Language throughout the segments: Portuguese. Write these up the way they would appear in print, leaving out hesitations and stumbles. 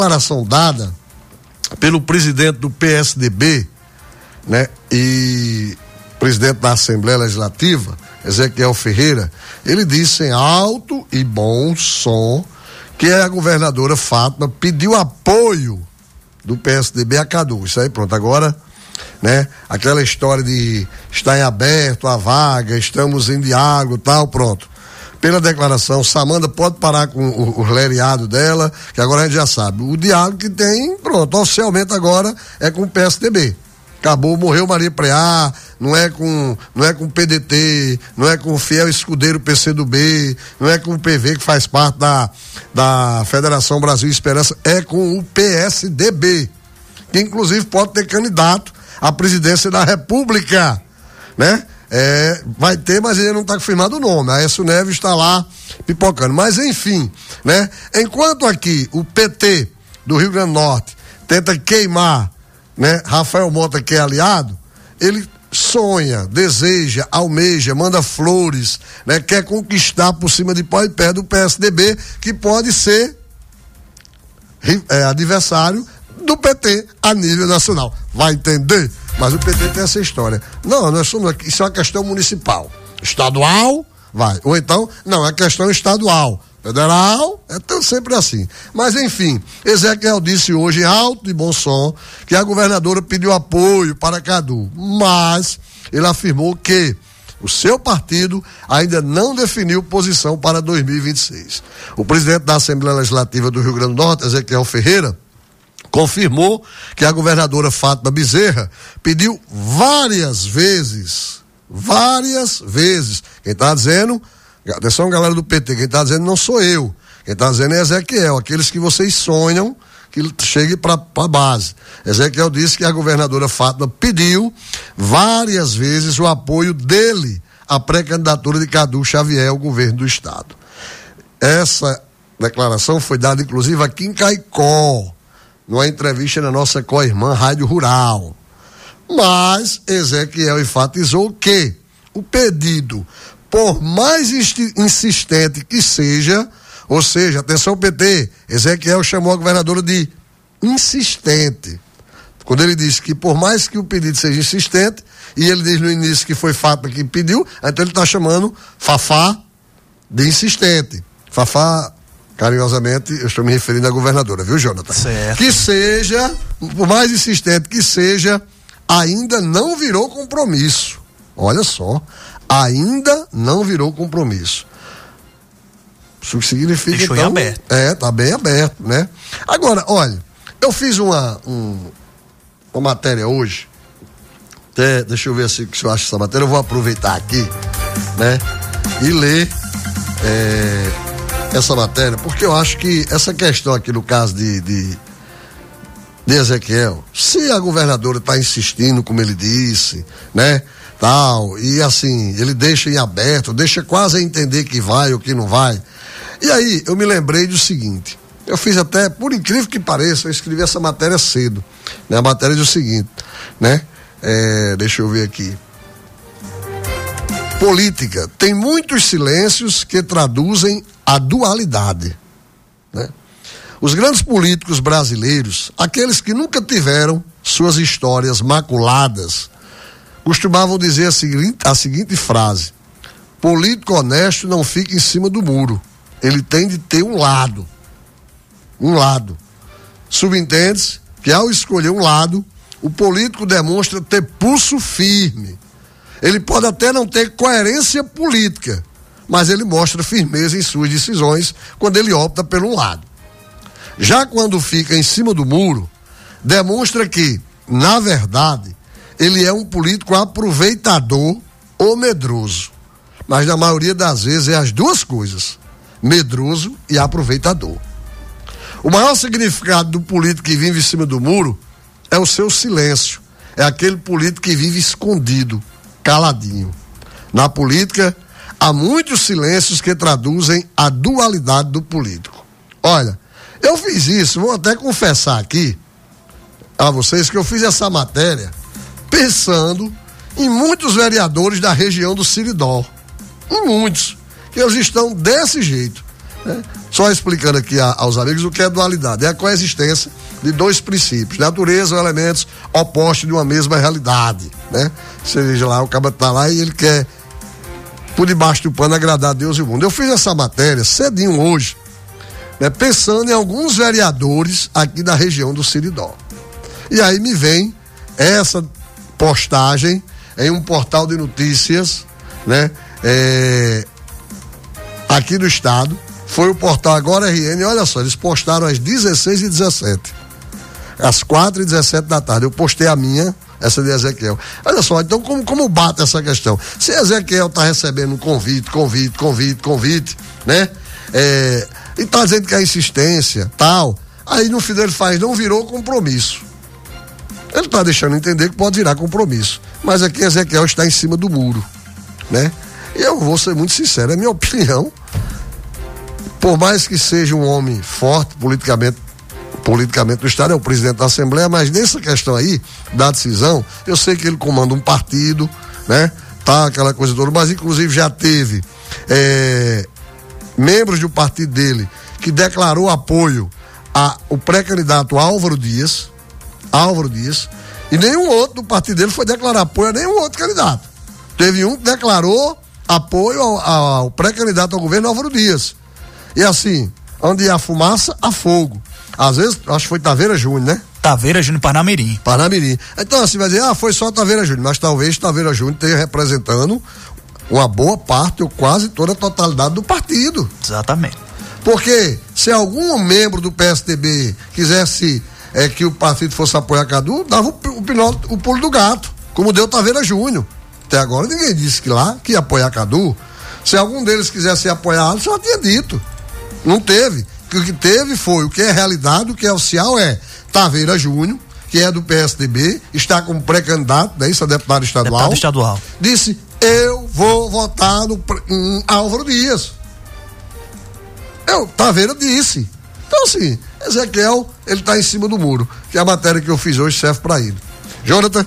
declaração dada pelo presidente do PSDB, né, e presidente da Assembleia Legislativa, Ezequiel Ferreira, ele disse em alto e bom som que a governadora Fátima pediu apoio do PSDB a Cadu. Isso aí, pronto, agora, né, aquela história de estar em aberto a vaga, estamos em diálogo, tal, pronto. Pela declaração, Samanta pode parar com o lereado dela, que agora a gente já sabe. O diálogo que tem, pronto, oficialmente agora é com o PSDB. Acabou, morreu Maria Preá, não é com o PDT, não é com o fiel escudeiro PCdoB, não é com o PV que faz parte da Federação Brasil Esperança, é com o PSDB, que inclusive pode ter candidato à presidência da República, né? Vai ter, mas ainda não está confirmado o nome. A Aécio Neves está lá pipocando. Mas enfim, né? Enquanto aqui o PT do Rio Grande do Norte tenta queimar, né, Rafael Mota, que é aliado, ele sonha, deseja, almeja, manda flores, né, quer conquistar por cima de pau e pé do PSDB, que pode ser adversário do PT a nível nacional. Vai entender? Mas o PT tem essa história. Não, nós somos aqui, isso é uma questão municipal. Estadual, vai. Ou então, não, é questão estadual. Federal, é sempre assim. Mas enfim, Ezequiel disse hoje em alto e bom som que a governadora pediu apoio para Cadu, mas ele afirmou que o seu partido ainda não definiu posição para 2026. O presidente da Assembleia Legislativa do Rio Grande do Norte, Ezequiel Ferreira, confirmou que a governadora Fátima Bezerra pediu várias vezes. Quem está dizendo, atenção galera do PT, quem está dizendo não sou eu, quem está dizendo é Ezequiel, aqueles que vocês sonham que chegue para a base. Ezequiel disse que a governadora Fátima pediu várias vezes o apoio dele à pré-candidatura de Cadu Xavier ao governo do estado. Essa declaração foi dada inclusive aqui em Caicó, numa entrevista na nossa co-irmã Rádio Rural. Mas Ezequiel enfatizou que o pedido, por mais insistente que seja, ou seja, atenção PT, Ezequiel chamou a governadora de insistente. Quando ele disse que por mais que o pedido seja insistente, e ele diz no início que foi Fátima que pediu, então ele está chamando Fafá de insistente. Fafá, carinhosamente, eu estou me referindo à governadora, viu, Jonathan? Certo. Que seja, por mais insistente que seja, ainda não virou compromisso. Olha só, ainda não virou compromisso. Isso significa, deixou então, em aberto. Tá bem aberto, né? Agora, olha, eu fiz uma matéria hoje, até, deixa eu ver se eu acho essa matéria, eu vou aproveitar aqui, né? E ler essa matéria, porque eu acho que essa questão aqui no caso de Ezequiel, se a governadora está insistindo, como ele disse, né? Tal, e assim, ele deixa em aberto, deixa quase a entender que vai ou que não vai. E aí, eu me lembrei do seguinte, eu fiz até, por incrível que pareça, eu escrevi essa matéria cedo, né? A matéria diz o seguinte, né? Deixa eu ver aqui. Política tem muitos silêncios que traduzem a dualidade, né? Os grandes políticos brasileiros, aqueles que nunca tiveram suas histórias maculadas, costumavam dizer a seguinte frase: político honesto não fica em cima do muro, ele tem de ter um lado. Subentende-se que ao escolher um lado, o político demonstra ter pulso firme. Ele pode até não ter coerência política, mas ele mostra firmeza em suas decisões quando ele opta por um lado. Já quando fica em cima do muro, demonstra que, na verdade, ele é um político aproveitador ou medroso. Mas na maioria das vezes é as duas coisas, medroso e aproveitador. O maior significado do político que vive em cima do muro é o seu silêncio. É aquele político que vive escondido, caladinho. Na política, há muitos silêncios que traduzem a dualidade do político. Olha, eu fiz isso, vou até confessar aqui a vocês que eu fiz essa matéria pensando em muitos vereadores da região do Siridó. Em muitos, que eles estão desse jeito, né? Só explicando aqui aos amigos o que é dualidade. É a coexistência de dois princípios, natureza ou elementos opostos de uma mesma realidade, né? Seja lá, o cara tá lá e ele quer, por debaixo do pano, agradar a Deus e o mundo. Eu fiz essa matéria cedinho hoje, né, pensando em alguns vereadores aqui da região do Seridó. E aí me vem essa postagem em um portal de notícias, né, aqui do estado. Foi o portal Agora RN, olha só, eles postaram às 16h17, às 4h17 da tarde. Eu postei a minha, essa de Ezequiel. Olha só, então como bate essa questão? Se Ezequiel tá recebendo um convite, né? E tá dizendo que é insistência, tal, aí no final ele faz, não virou compromisso. Ele tá deixando entender que pode virar compromisso. Mas aqui Ezequiel está em cima do muro, né? E eu vou ser muito sincero, é minha opinião. Por mais que seja um homem forte politicamente do estado, é o presidente da Assembleia, mas nessa questão aí, da decisão, eu sei que ele comanda um partido, né? Tá, aquela coisa toda, mas inclusive já teve membros do partido dele que declarou apoio ao pré-candidato Álvaro Dias, e nenhum outro do partido dele foi declarar apoio a nenhum outro candidato. Teve um que declarou apoio ao pré-candidato ao governo Álvaro Dias. E assim, onde há fumaça, há fogo. Às vezes, acho que foi Taveira Júnior, né? Taveira Júnior Parnamirim. Então assim, vai dizer, foi só Taveira Júnior, mas talvez Taveira Júnior esteja representando uma boa parte ou quase toda a totalidade do partido. Exatamente. Porque se algum membro do PSDB quisesse que o partido fosse apoiar Cadu, dava o pulo do gato, como deu Taveira Júnior. Até agora ninguém disse que ia apoiar Cadu. Se algum deles quisesse apoiar, já tinha dito. Não teve. O que teve foi, o que é realidade, o que é oficial é Taveira Júnior, que é do PSDB, está como pré-candidato, né, isso é deputado estadual. Disse, eu vou votar em Álvaro Dias. Taveira disse. Então assim, Ezequiel, ele está em cima do muro, que a matéria que eu fiz hoje serve para ele. Jonathan?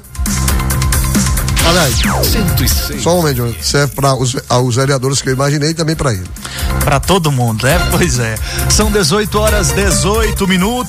Aliás, 106. Só um momento, Jonathan. Serve para os vereadores que eu imaginei e também para ele. Para todo mundo, né? Pois é. São 18h18,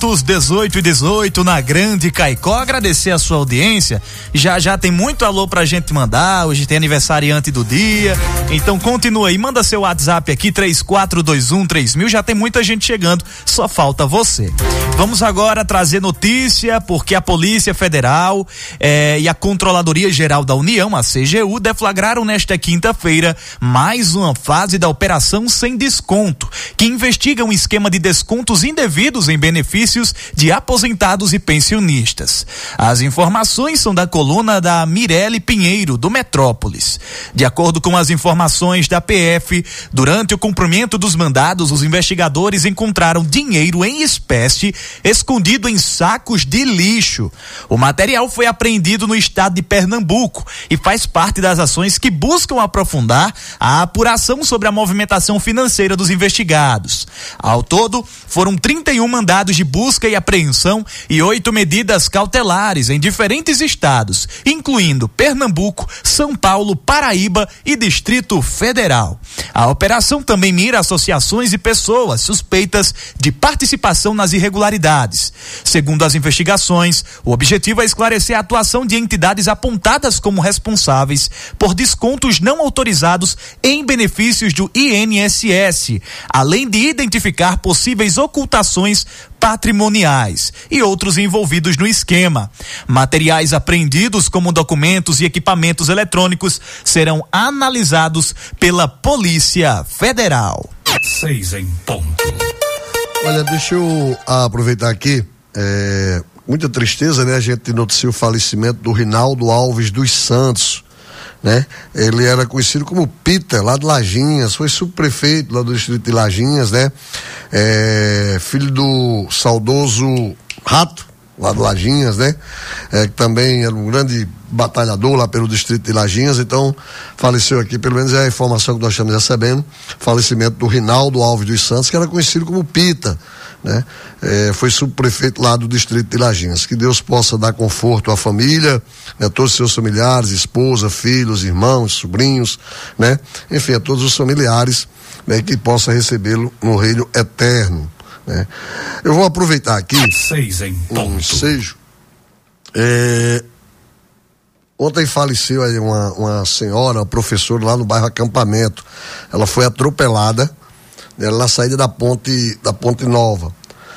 18h18 na Grande Caicó. Agradecer a sua audiência. Já tem muito alô pra gente mandar. Hoje tem aniversariante do dia. Então continua aí. Manda seu WhatsApp aqui, 34213000. Já tem muita gente chegando. Só falta você. Vamos agora trazer notícia, porque a Polícia Federal e a Controladoria Geral da União, a CGU, deflagraram nesta quinta-feira mais uma fase da Operação Sem Desconto, que investiga um esquema de descontos indevidos em benefícios de aposentados e pensionistas. As informações são da coluna da Mirelle Pinheiro, do Metrópolis. De acordo com as informações da PF, durante o cumprimento dos mandados, os investigadores encontraram dinheiro em espécie escondido em sacos de lixo. O material foi apreendido no estado de Pernambuco e faz parte das ações que buscam aprofundar a apuração sobre a movimentação financeira dos investigados. Ao todo, foram 31 mandados de busca e apreensão e 8 medidas cautelares em diferentes estados, incluindo Pernambuco, São Paulo, Paraíba e Distrito Federal. A operação também mira associações e pessoas suspeitas de participação nas irregularidades. Segundo as investigações, o objetivo é esclarecer a atuação de entidades apontadas como responsáveis por descontos não autorizados em benefícios do INSS, além de identificar possíveis ocultações patrimoniais e outros envolvidos no esquema. Materiais apreendidos, como documentos e equipamentos eletrônicos, serão analisados pela Polícia Federal. 6 em ponto. Olha, deixa eu aproveitar aqui, muita tristeza, né? A gente noticia o falecimento do Rinaldo Alves dos Santos, né? Ele era conhecido como Pita, lá de Lajinhas, foi subprefeito lá do distrito de Lajinhas, né? Filho do saudoso Rato, lá de Lajinhas, né? Que também era um grande batalhador lá pelo distrito de Lajinhas, então faleceu aqui, pelo menos é a informação que nós estamos recebendo, falecimento do Rinaldo Alves dos Santos, que era conhecido como Pita, né? Foi subprefeito lá do distrito de Lajinhas. Que Deus possa dar conforto à família, né? Todos os seus familiares, esposa, filhos, irmãos, sobrinhos, né? Enfim, a todos os familiares né, que possa recebê-lo no reino eterno, né? Eu vou aproveitar aqui 6 em ponto. um ensejo. Ontem faleceu aí uma senhora, uma professora lá no bairro Acampamento. Ela foi atropelada, né, na saída da ponte Nova.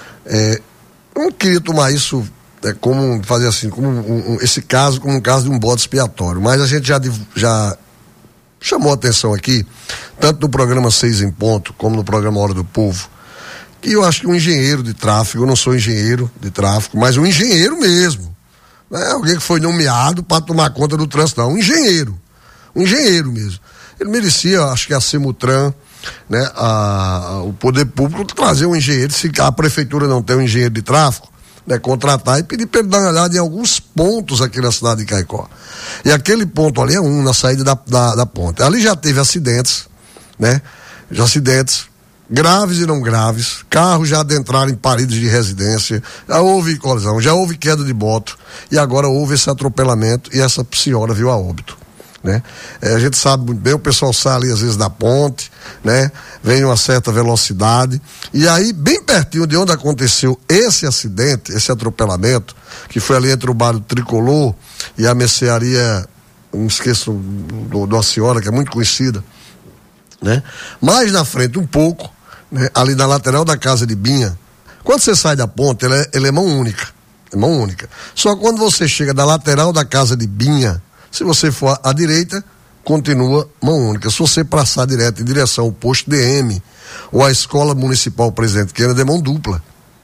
Eu não queria tomar isso como fazer assim, esse caso como um caso de um bode expiatório, mas a gente já chamou a atenção aqui, tanto no programa 6 em Ponto, como no programa Hora do Povo, que eu acho que um engenheiro de tráfego, eu não sou engenheiro de tráfego, mas um engenheiro mesmo, não é alguém que foi nomeado para tomar conta do trânsito, não, um engenheiro mesmo. Ele merecia, acho que a Semutran, né, o poder público trazer um engenheiro, se a prefeitura não tem um engenheiro de tráfego, né, contratar e pedir para ele dar uma olhada em alguns pontos aqui na cidade de Caicó. E aquele ponto ali é na saída da ponte. Ali já teve acidentes, né? Já acidentes graves e não graves, carros já adentraram em paredes de residência, já houve colisão, já houve queda de moto e agora houve esse atropelamento e essa senhora viu a óbito, né? A gente sabe muito bem, o pessoal sai ali às vezes da ponte, né? Vem uma certa velocidade e aí bem pertinho de onde aconteceu esse acidente, esse atropelamento, que foi ali entre o bairro Tricolor e a mercearia, não esqueço de uma senhora que é muito conhecida, né? Mais na frente um pouco, né? Ali na lateral da casa de Binha, quando você sai da ponte, ele é mão única, só quando você chega da lateral da casa de Binha, se você for à direita, continua mão única. Se você passar direto em direção ao posto DM ou à escola municipal Presidente Kennedy, é mão dupla.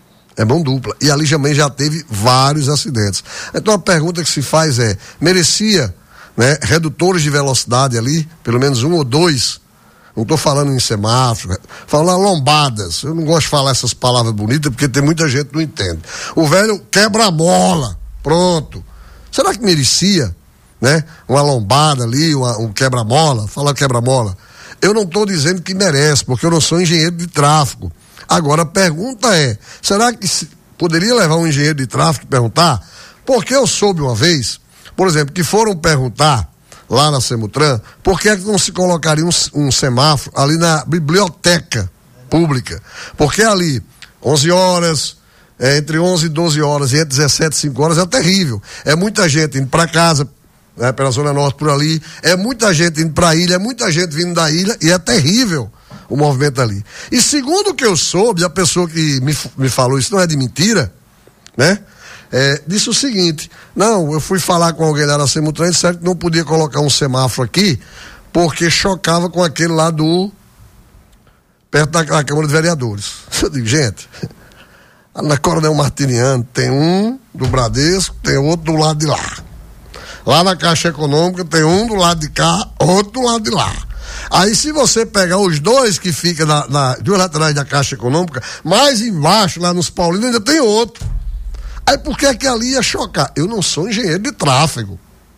E ali também já teve vários acidentes. Então a pergunta que se faz é, merecia, né, redutores de velocidade ali, pelo menos 1 ou 2, não estou falando em semáforo, falando lombadas. Eu não gosto de falar essas palavras bonitas porque tem muita gente que não entende. O velho quebra a bola, pronto. Será que merecia, né, uma lombada ali, um quebra-mola? Fala quebra-mola. Eu não estou dizendo que merece, porque eu não sou engenheiro de tráfego. Agora a pergunta é, será que poderia levar um engenheiro de tráfego e perguntar? Porque eu soube uma vez, por exemplo, que foram perguntar lá na Semutran, por que é que não se colocaria um semáforo ali na biblioteca pública? Porque ali, 11 horas, entre 11 e 12 horas e entre 17 e 5 horas é terrível. É muita gente indo para casa, né, pela Zona Norte por ali, é muita gente indo para a ilha, é muita gente vindo da ilha e é terrível o movimento ali. E segundo o que eu soube, a pessoa que me falou isso não é de mentira, né? Disse o seguinte, não, eu fui falar com alguém lá na Semutran e disseram que não podia colocar um semáforo aqui porque chocava com aquele lá perto da Câmara de Vereadores. Eu digo, gente, na Coronel Martiniano tem um do Bradesco, tem outro do lado de lá. Lá na Caixa Econômica tem um do lado de cá, outro do lado de lá. Aí se você pegar os dois que ficam duas laterais da Caixa Econômica, mais embaixo, lá nos Paulinos, ainda tem outro. Aí por que é que ali ia chocar? Eu não sou engenheiro de tráfego.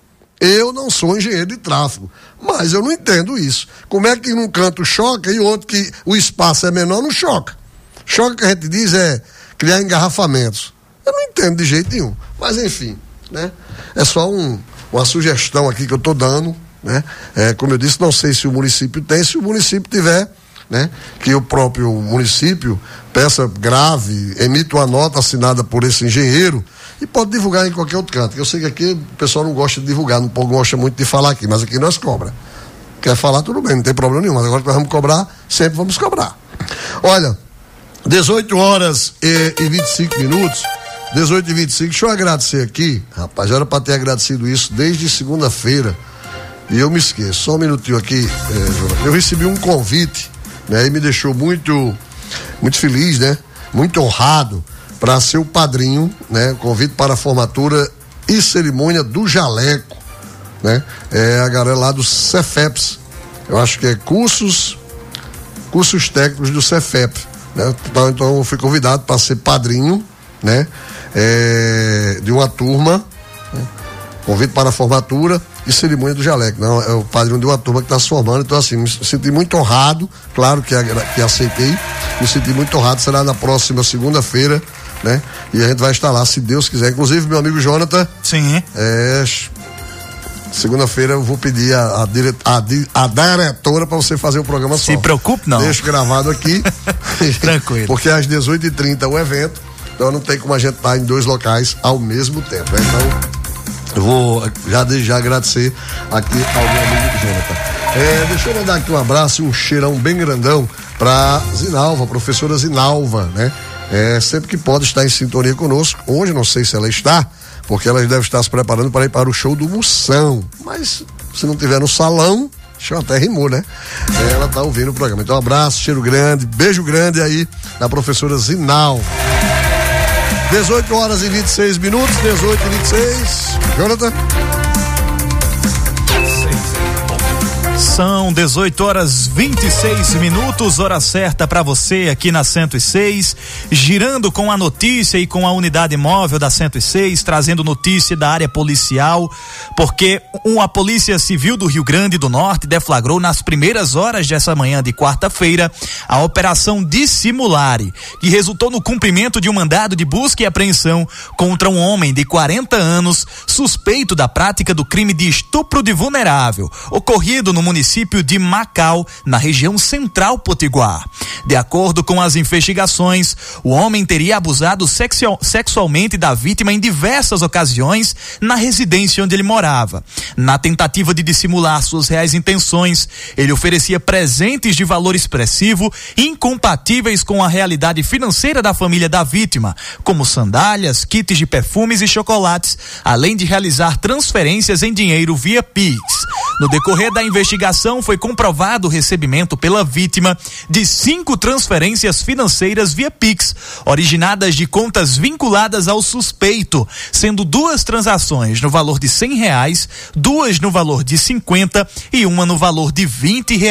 Mas eu não entendo isso. Como é que num canto choca e outro que o espaço é menor não choca? Choca que a gente diz é criar engarrafamentos. Eu não entendo de jeito nenhum. Mas enfim, né? É só uma sugestão aqui que eu estou dando, né? Como eu disse, não sei se o município tem, se o município tiver, né? Que o próprio município peça grave, emita uma nota assinada por esse engenheiro e pode divulgar em qualquer outro canto. Eu sei que aqui o pessoal não gosta de divulgar, não gosta muito de falar aqui, mas aqui nós cobra. Quer falar, tudo bem, não tem problema nenhum, mas agora que nós vamos cobrar, sempre vamos cobrar. Olha, 18 horas e 25 minutos, 18 e 25, deixa eu agradecer aqui, rapaz, já era para ter agradecido isso desde segunda-feira e eu me esqueço, só um minutinho aqui, eu recebi um convite, né, e me deixou muito feliz, né, muito honrado para ser o padrinho, né, convite para a formatura e cerimônia do Jaleco, né, a galera lá do Cefeps, eu acho que é cursos técnicos do Cefep, né, então eu fui convidado para ser padrinho, né, de uma turma, né, convite para a formatura e cerimônia do Jaleco, não, é o padrinho de uma turma que está se formando, então assim, me senti muito honrado, claro que aceitei, me senti muito honrado, será na próxima segunda-feira, né, e a gente vai estar lá, se Deus quiser, inclusive meu amigo Jonathan, sim, Segunda-feira eu vou pedir a diretora para você fazer o programa só. Se preocupe, não. Deixo gravado aqui. Tranquilo. Porque às 18h30 é o evento, então não tem como a gente estar em dois locais ao mesmo tempo, né? Então, eu vou já agradecer aqui ao meu amigo Jonathan. Deixa eu mandar aqui um abraço e um cheirão bem grandão pra Zinalva, professora Zinalva, né? Sempre que pode estar em sintonia conosco. Hoje não sei se ela está, porque ela deve estar se preparando para ir para o show do Moção. Mas se não tiver no salão, deixa eu até rimou, né? Ela tá ouvindo o programa. Então, um abraço, cheiro grande, beijo grande aí na professora Zinalva. 18h26, 18h26. Jonathan? São 18h26, hora certa para você aqui na 106, girando com a notícia e com a unidade móvel da 106, trazendo notícia da área policial, porque a Polícia Civil do Rio Grande do Norte deflagrou nas primeiras horas dessa manhã de quarta-feira a Operação Dissimulare, que resultou no cumprimento de um mandado de busca e apreensão contra um homem de 40 anos suspeito da prática do crime de estupro de vulnerável, ocorrido no município de Macau, na região central potiguar. De acordo com as investigações, o homem teria abusado sexualmente da vítima em diversas ocasiões na residência onde ele morava. Na tentativa de dissimular suas reais intenções, ele oferecia presentes de valor expressivo incompatíveis com a realidade financeira da família da vítima, como sandálias, kits de perfumes e chocolates, além de realizar transferências em dinheiro via Pix. No decorrer da investigação, foi comprovado o recebimento pela vítima de 5 transferências financeiras via Pix, originadas de contas vinculadas ao suspeito, sendo 2 transações no valor de R$100, 2 no valor de 50 e uma no valor de R$20.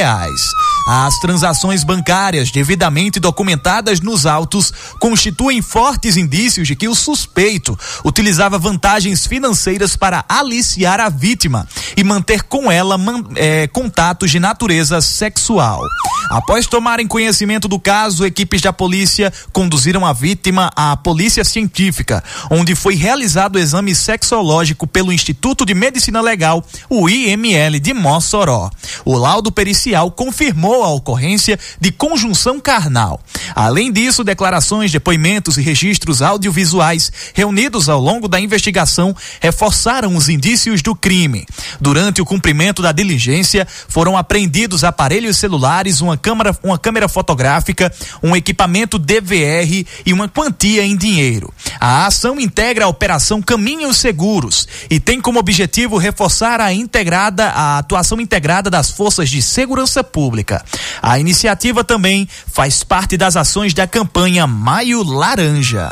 As transações bancárias devidamente documentadas nos autos constituem fortes indícios de que o suspeito utilizava vantagens financeiras para aliciar a vítima e manter com ela contatos de natureza sexual. Após tomarem conhecimento do caso, equipes da polícia conduziram a vítima à polícia científica, onde foi realizado o exame sexológico pelo Instituto de Medicina Legal, o IML de Mossoró. O laudo pericial confirmou a ocorrência de conjunção carnal. Além disso, declarações, depoimentos e registros audiovisuais reunidos ao longo da investigação reforçaram os indícios do crime. Durante o cumprimento da diligência, foram apreendidos aparelhos celulares, uma câmera fotográfica, um equipamento DVR e uma quantia em dinheiro. A ação integra a Operação Caminhos Seguros e tem como objetivo reforçar a atuação integrada das forças de segurança pública. A iniciativa também faz parte das ações da campanha Maio Laranja.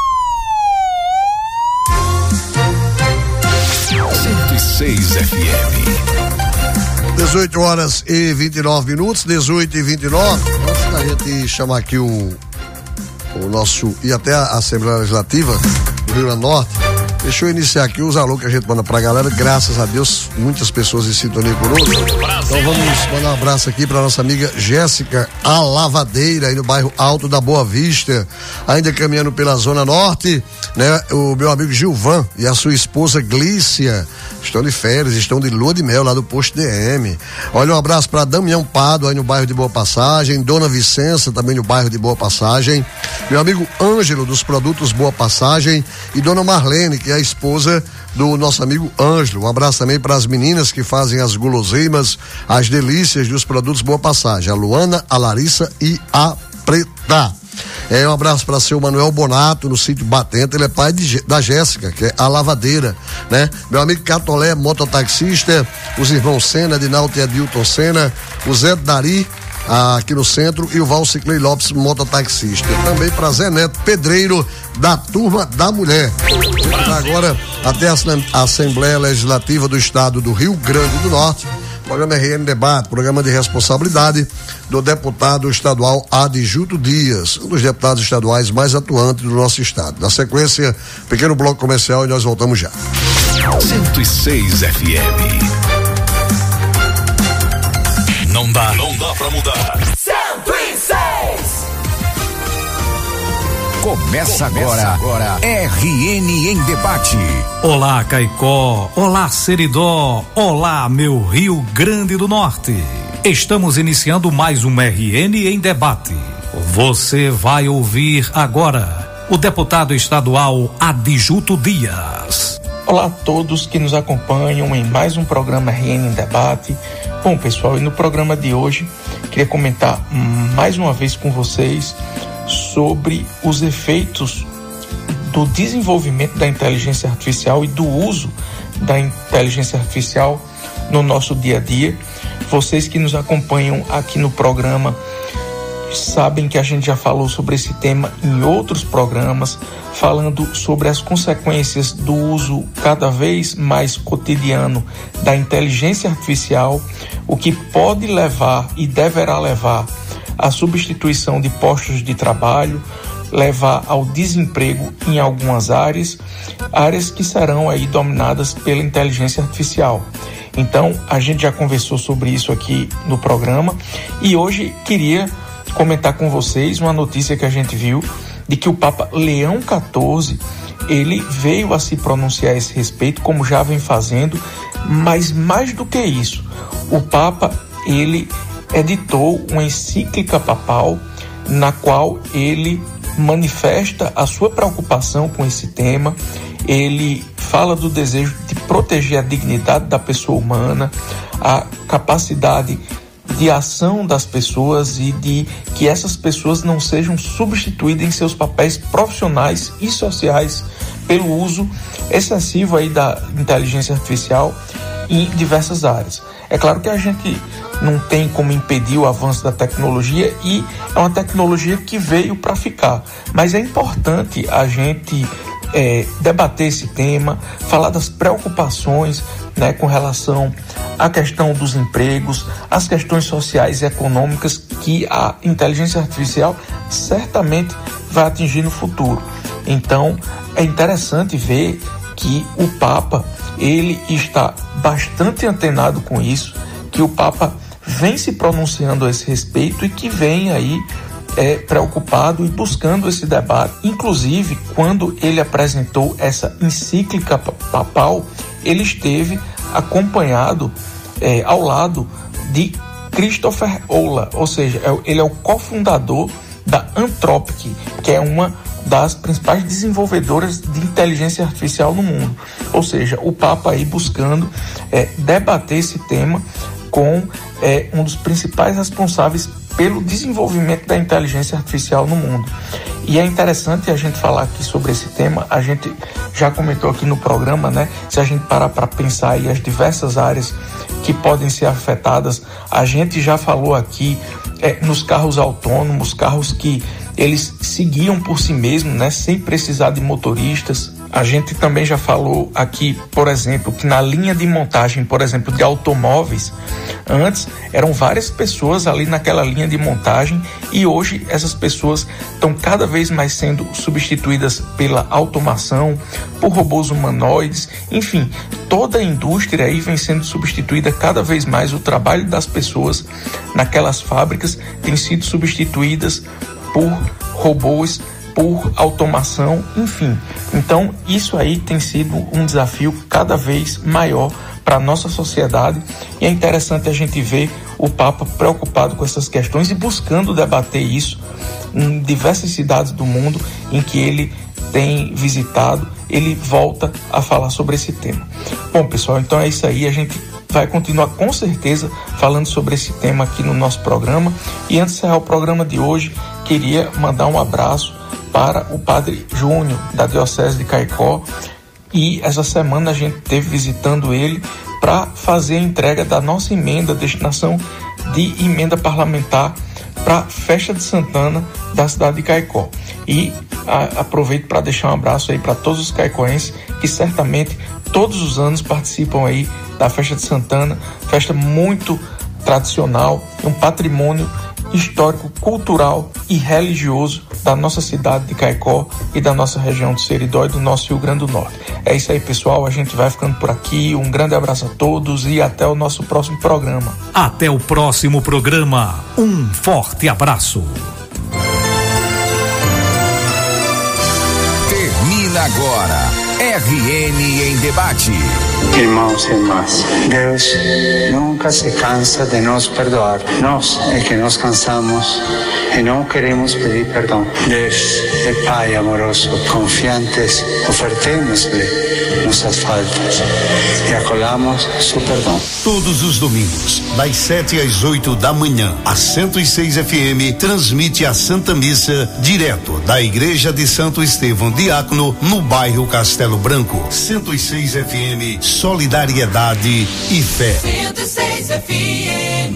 106 FM. 18h29, 18h29. Antes da gente chamar aqui o nosso, e até a Assembleia Legislativa do Rio Grande do Norte, deixa eu iniciar aqui os alô que a gente manda pra galera. Graças a Deus, muitas pessoas em sintonia conosco. Então vamos mandar um abraço aqui pra nossa amiga Jéssica, a lavadeira, aí no bairro Alto da Boa Vista, ainda caminhando pela Zona Norte, né? O meu amigo Gilvan e a sua esposa Glícia estão de férias, estão de lua de mel lá do posto DM. Olha, um abraço pra Damião Pado, aí no bairro de Boa Passagem, Dona Vicença, também no bairro de Boa Passagem, meu amigo Ângelo dos produtos Boa Passagem e Dona Marlene, que é a esposa do nosso amigo Ângelo. Um abraço também para as meninas que fazem as guloseimas, as delícias dos produtos Boa Passagem, a Luana, a Larissa e a Preta. Um abraço para seu Manuel Bonato, no sítio Batenta, ele é pai da Jéssica, que é a lavadeira, né? Meu amigo Catolé, mototaxista, os irmãos Sena, Dinalto e Adilton Sena, o Zé Dari, aqui no centro, e o Valciclei Lopes, mototaxista. Também para Zé Neto, pedreiro da Turma da Mulher. Vamos agora até a Assembleia Legislativa do Estado do Rio Grande do Norte. Programa RN Debate, programa de responsabilidade do deputado estadual Adjuto Dias, um dos deputados estaduais mais atuantes do nosso estado. Na sequência, pequeno bloco comercial e nós voltamos já. 106 FM. Não dá pra mudar. 106. Começa agora. RN em Debate. Olá, Caicó. Olá, Seridó. Olá, meu Rio Grande do Norte. Estamos iniciando mais um RN em Debate. Você vai ouvir agora o deputado estadual Adjuto Dias. Olá a todos que nos acompanham em mais um programa RN em Debate. Bom, pessoal, e no programa de hoje queria comentar mais uma vez com vocês sobre os efeitos do desenvolvimento da inteligência artificial e do uso da inteligência artificial no nosso dia a dia. Vocês que nos acompanham aqui no programa sabem que a gente já falou sobre esse tema em outros programas, falando sobre as consequências do uso cada vez mais cotidiano da inteligência artificial, o que pode levar e deverá levar à substituição de postos de trabalho, levar ao desemprego em algumas áreas que serão aí dominadas pela inteligência artificial. Então, a gente já conversou sobre isso aqui no programa e hoje queria comentar com vocês uma notícia que a gente viu de que o Papa Leão XIV, ele veio a se pronunciar a esse respeito, como já vem fazendo, mas mais do que isso, o Papa, ele editou uma encíclica papal na qual ele manifesta a sua preocupação com esse tema. Ele fala do desejo de proteger a dignidade da pessoa humana, a capacidade de ação das pessoas e de que essas pessoas não sejam substituídas em seus papéis profissionais e sociais pelo uso excessivo aí da inteligência artificial em diversas áreas. É claro que a gente não tem como impedir o avanço da tecnologia e é uma tecnologia que veio para ficar, mas é importante a gente debater esse tema, falar das preocupações, né, com relação à questão dos empregos, as questões sociais e econômicas que a inteligência artificial certamente vai atingir no futuro. Então, é interessante ver que o Papa, ele está bastante antenado com isso, que o Papa vem se pronunciando a esse respeito e que vem aí preocupado e buscando esse debate. Inclusive, quando ele apresentou essa encíclica papal, ele esteve acompanhado ao lado de Christopher Olah, ou seja, ele é o cofundador da Anthropic, que é uma das principais desenvolvedoras de inteligência artificial no mundo. Ou seja, o Papa aí buscando debater esse tema com um dos principais responsáveis pelo desenvolvimento da inteligência artificial no mundo. E é interessante a gente falar aqui sobre esse tema. A gente já comentou aqui no programa, né? Se a gente parar para pensar aí as diversas áreas que podem ser afetadas, a gente já falou aqui nos carros autônomos, carros que eles seguiam por si mesmos, né? Sem precisar de motoristas. A gente também já falou aqui, por exemplo, que na linha de montagem, por exemplo, de automóveis, antes eram várias pessoas ali naquela linha de montagem e hoje essas pessoas estão cada vez mais sendo substituídas pela automação, por robôs humanoides, enfim, toda a indústria aí vem sendo substituída cada vez mais. O trabalho das pessoas naquelas fábricas tem sido substituídas por robôs, por automação, enfim. Então, isso aí tem sido um desafio cada vez maior para a nossa sociedade e é interessante a gente ver o Papa preocupado com essas questões e buscando debater isso em diversas cidades do mundo em que ele tem visitado, ele volta a falar sobre esse tema. Bom, pessoal, então é isso aí, a gente vai continuar com certeza falando sobre esse tema aqui no nosso programa. E antes de encerrar o programa de hoje, queria mandar um abraço para o Padre Júnior, da Diocese de Caicó, e essa semana a gente esteve visitando ele para fazer a entrega da nossa emenda, destinação de emenda parlamentar para a Festa de Santana da cidade de Caicó. E aproveito para deixar um abraço aí para todos os caicoenses que certamente todos os anos participam aí da Festa de Santana, festa muito tradicional, um patrimônio histórico, cultural e religioso da nossa cidade de Caicó e da nossa região do Seridó e do nosso Rio Grande do Norte. É isso aí, pessoal, a gente vai ficando por aqui, um grande abraço a todos e até o nosso próximo programa. Até o próximo programa, um forte abraço. Agora, RN em Debate. Irmãos e irmãs, Deus nunca se cansa de nos perdoar. Nós é que nos cansamos e não queremos pedir perdão. Deus é Pai amoroso, confiantes, ofertemos-lhe nossas faltas e acolhamos seu perdão. Todos os domingos, das 7 às 8 da manhã, a 106 FM transmite a Santa Missa direto da Igreja de Santo Estevão Diácono, no bairro Castelo Branco. 106 FM, solidariedade e fé. 106 FM.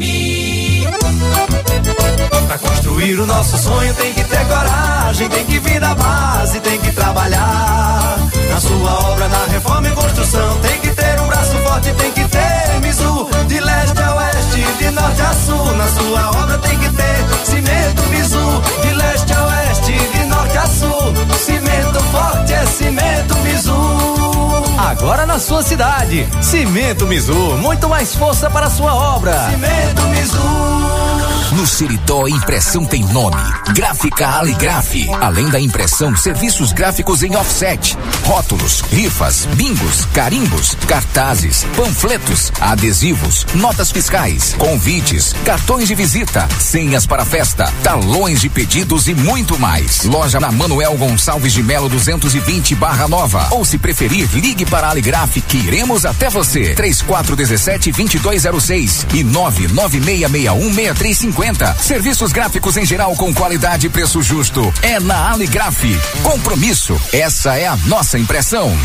Pra construir o nosso sonho tem que ter coragem, tem que vir da base, tem que trabalhar. Na sua obra, na reforma e construção, tem que ter um braço forte, tem que ter Mizu. De leste a oeste, de norte a sul, na sua obra tem que ter cimento Mizu. De leste a oeste, de norte a sul, cimento forte é cimento Mizu. Agora na sua cidade, Cimento Mizu, muito mais força para a sua obra. Cimento Mizu. No Seridó, impressão tem nome: Gráfica Aligraf. Além da impressão, serviços gráficos em offset, rótulos, rifas, bingos, carimbos, cartazes, panfletos, adesivos, notas fiscais, convites, cartões de visita, senhas para festa, talões de pedidos e muito mais. Loja na Manuel Gonçalves de Melo 220 Barra Nova. Ou se preferir, ligue para a Aligraf que iremos até você. 3417-2206 e 99661-6350. Serviços gráficos em geral com qualidade e preço justo. É na Aligraf. Compromisso. Essa é a nossa impressão.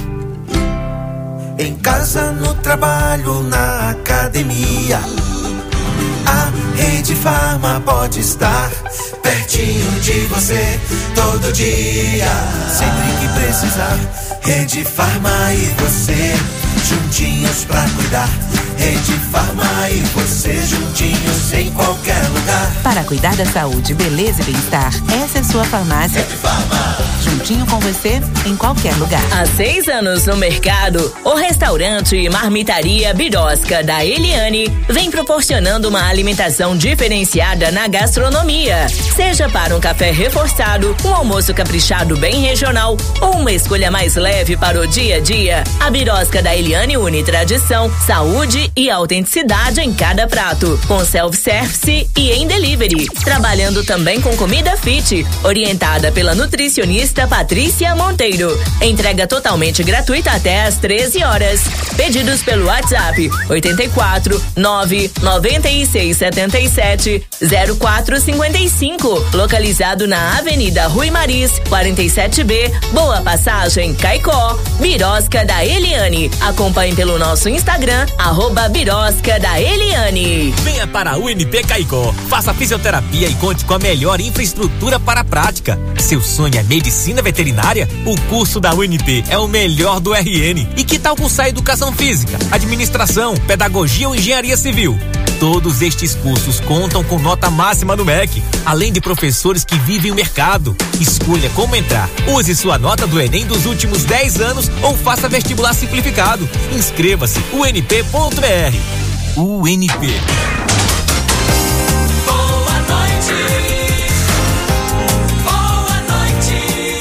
Em casa, no trabalho, na academia, a Rede Farma pode estar pertinho de você todo dia. Sempre que precisar, Rede Farma e você juntinhos pra cuidar. Rede Farma e você juntinhos em qualquer lugar. Para cuidar da saúde, beleza e bem-estar, essa é sua farmácia. Rede Farma. Juntinho com você em qualquer lugar. Há 6 anos no mercado, o restaurante e marmitaria Birosca da Eliane vem proporcionando uma alimentação diferenciada na gastronomia. Seja para um café reforçado, um almoço caprichado bem regional ou uma escolha mais leve para o dia a dia, a Birosca da Eliane une tradição, saúde e autenticidade em cada prato, com self-service e em delivery, trabalhando também com comida fit, orientada pela nutricionista Patrícia Monteiro. Entrega totalmente gratuita até às 13 horas. Pedidos pelo WhatsApp 84 996 77 0455, localizado na Avenida Rui Maris 47B, Boa Passagem, Caicó. Birosca da Eliane. Acompanhe pelo nosso Instagram @Birosca da Eliane. Venha para a UNP Caicó, faça fisioterapia e conte com a melhor infraestrutura para a prática. Seu sonho é medicina veterinária? O curso da UNP é o melhor do RN. E que tal cursar educação física, administração, pedagogia ou engenharia civil? Todos estes cursos contam com nota máxima no MEC, além de professores que vivem o mercado. Escolha como entrar. Use sua nota do Enem dos últimos 10 anos ou faça vestibular simplificado. Inscreva-se unp.br. UNP. Boa noite. Boa noite.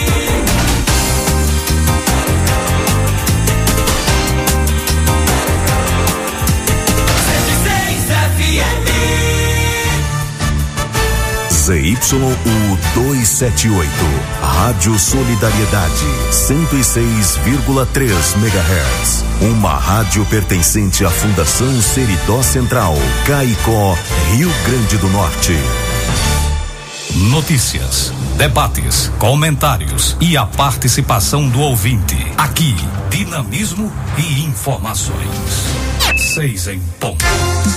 106 FM. ZYU 278, Rádio Solidariedade, 106,3 MHz. Uma rádio pertencente à Fundação Seridó Central, Caicó, Rio Grande do Norte. Notícias, debates, comentários e a participação do ouvinte. Aqui, dinamismo e informações. 6 em ponto.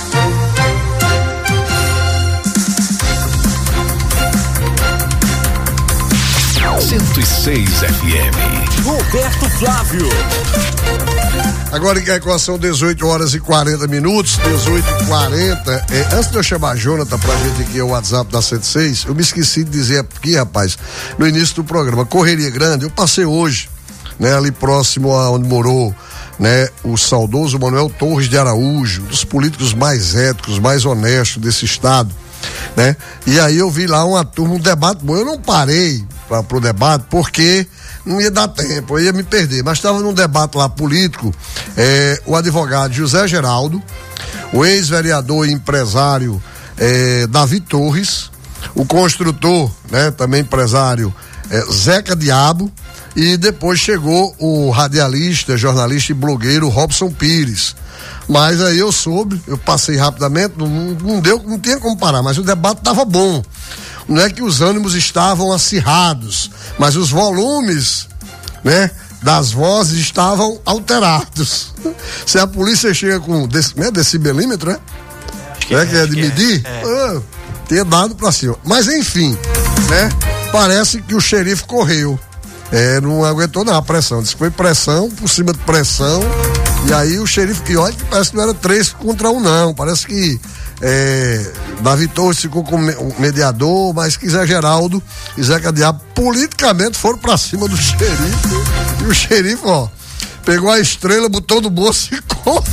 106 FM. Roberto Flávio. Agora em Caicó são 18h40, 18h40. Antes de eu chamar a Jonathan pra gente aqui o WhatsApp da 106, eu me esqueci de dizer aqui, rapaz, no início do programa, correria grande, eu passei hoje, né, ali próximo a onde morou, né, o saudoso Manuel Torres de Araújo, dos políticos mais éticos, mais honestos desse estado, né? E aí eu vi lá uma turma, um debate bom. Eu não parei pro debate porque não ia dar tempo, eu ia me perder, mas estava num debate lá político, o advogado José Geraldo, o ex-vereador e empresário Davi Torres, o construtor, né, também empresário Zeca Diabo, e depois chegou o radialista, jornalista e blogueiro Robson Pires. Mas aí eu soube, eu passei rapidamente, não tinha como parar, mas o debate estava bom. Não é que os ânimos estavam acirrados, mas os volumes, né, das vozes estavam alterados. Se a polícia chega com decibelímetro, né? Que é de medir, tinha dado pra cima. Mas enfim, né? Parece que o xerife correu. Não aguentou não a pressão. Disse que foi pressão por cima de pressão. E aí o xerife, e olha que parece que não era 3 contra 1, não. Parece que Davi Torres ficou como mediador, mas que Zé Geraldo e Zeca Diabo politicamente foram pra cima do xerife. E o xerife, pegou a estrela, botou no bolso e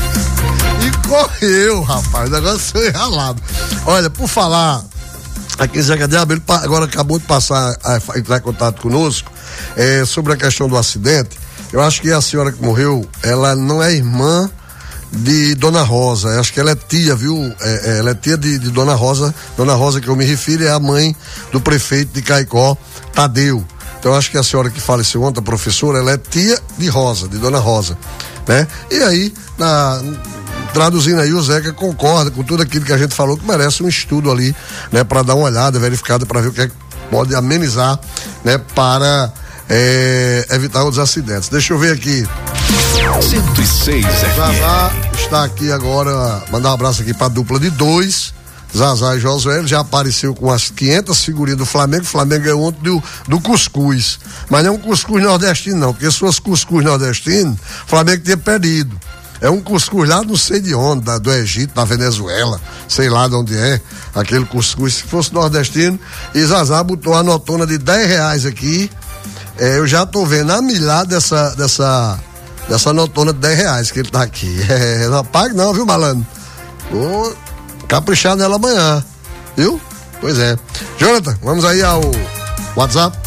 correu, rapaz. O negócio foi ralado. Olha, por falar aqui, Zeca Diabo, ele agora acabou de passar a entrar em contato conosco sobre a questão do acidente. Eu acho que a senhora que morreu, ela não é irmã de Dona Rosa, eu acho que ela é tia, viu? Ela é tia de Dona Rosa. Dona Rosa que eu me refiro é a mãe do prefeito de Caicó, Tadeu. Então eu acho que a senhora que faleceu ontem, a professora, ela é tia de Rosa, de Dona Rosa, né? E aí, traduzindo aí, o Zeca concorda com tudo aquilo que a gente falou, que merece um estudo ali, né? Para dar uma olhada, verificada, para ver o que é que pode amenizar, né? Para evitar outros acidentes. Deixa eu ver aqui. 106 Zazá está aqui agora, mandar um abraço aqui para a dupla de 2, Zazá e Josué. Ele já apareceu com as 500 figurinhas do Flamengo. O Flamengo ganhou ontem do cuscuz, mas não é um cuscuz nordestino não, porque se fosse cuscuz nordestino, o Flamengo tinha perdido. É um cuscuz lá não sei de onde, do Egito, da Venezuela, sei lá de onde é aquele cuscuz. Se fosse nordestino, e Zazá botou a notona de R$10 aqui. Eu já tô vendo a milhar dessa notona de R$10 que ele tá aqui. Não paga não, viu, malandro? Vou caprichar nela amanhã, viu? Pois é. Jonathan, vamos aí ao WhatsApp.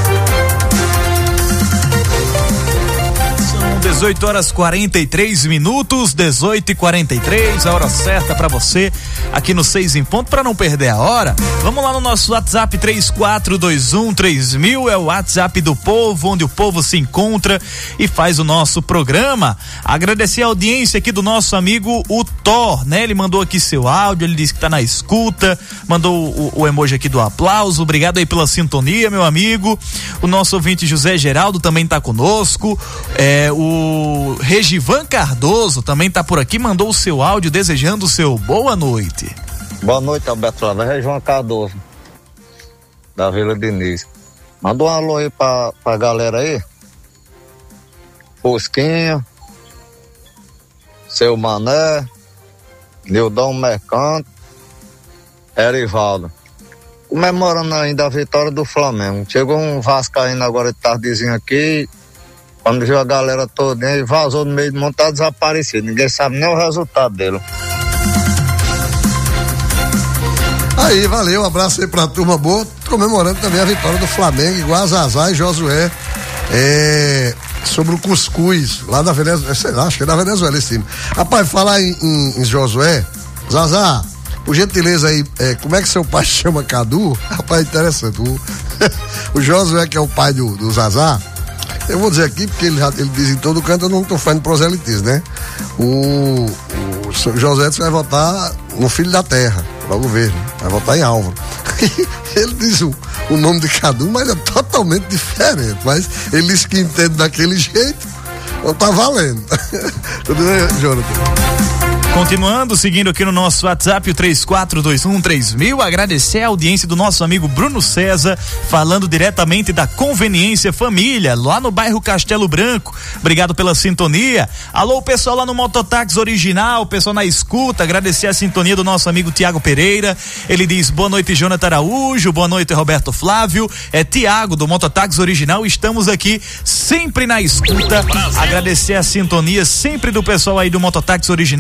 18h43, 18h43, a hora certa pra você aqui no 6 em ponto, pra não perder a hora. Vamos lá no nosso WhatsApp 34213000, é o WhatsApp do povo, onde o povo se encontra e faz o nosso programa. Agradecer a audiência aqui do nosso amigo o Thor, né? Ele mandou aqui seu áudio, ele disse que tá na escuta, mandou o emoji aqui do aplauso. Obrigado aí pela sintonia, meu amigo. O nosso ouvinte José Geraldo também tá conosco. O Regivan Cardoso também tá por aqui, mandou o seu áudio desejando o seu boa noite. Boa noite, Alberto Flávio. Regivan Cardoso, da Vila Diniz. Manda um alô aí pra galera aí. Fosquinha, seu Mané, Nildão Mercante, Erivaldo. Comemorando ainda a vitória do Flamengo. Chegou um vascaíno agora de tardezinho aqui. Quando viu a galera toda, ele vazou no meio do mundo, tá desaparecido. Ninguém sabe nem o resultado dele. Aí, valeu, um abraço aí pra turma boa, comemorando também a vitória do Flamengo, igual a Zazá e Josué, sobre o cuscuz, lá da Venezuela, sei lá, acho que é da Venezuela esse time. Rapaz, falar em Josué, Zazá, por gentileza aí, como é que seu pai chama Cadu? Rapaz, interessante, o Josué, que é o pai do Zazá, eu vou dizer aqui, porque ele diz em todo canto, eu não tô fazendo proselitismo, né? O José vai votar no Filho da Terra, para o governo, vai votar em Álvaro. Ele diz o nome de Cadu, mas é totalmente diferente, mas ele diz que entende daquele jeito, não tá valendo. Tudo bem, Jonathan? Continuando, seguindo aqui no nosso WhatsApp, o 34213000, agradecer a audiência do nosso amigo Bruno César, falando diretamente da Conveniência Família, lá no bairro Castelo Branco. Obrigado pela sintonia. Alô, pessoal lá no Mototáxi Original, pessoal na escuta, agradecer a sintonia do nosso amigo Tiago Pereira. Ele diz, boa noite, Jonathan Araújo, boa noite, Roberto Flávio. É Tiago do Mototáxi Original, estamos aqui sempre na escuta. Brasil. Agradecer a sintonia sempre do pessoal aí do Mototáxi Original.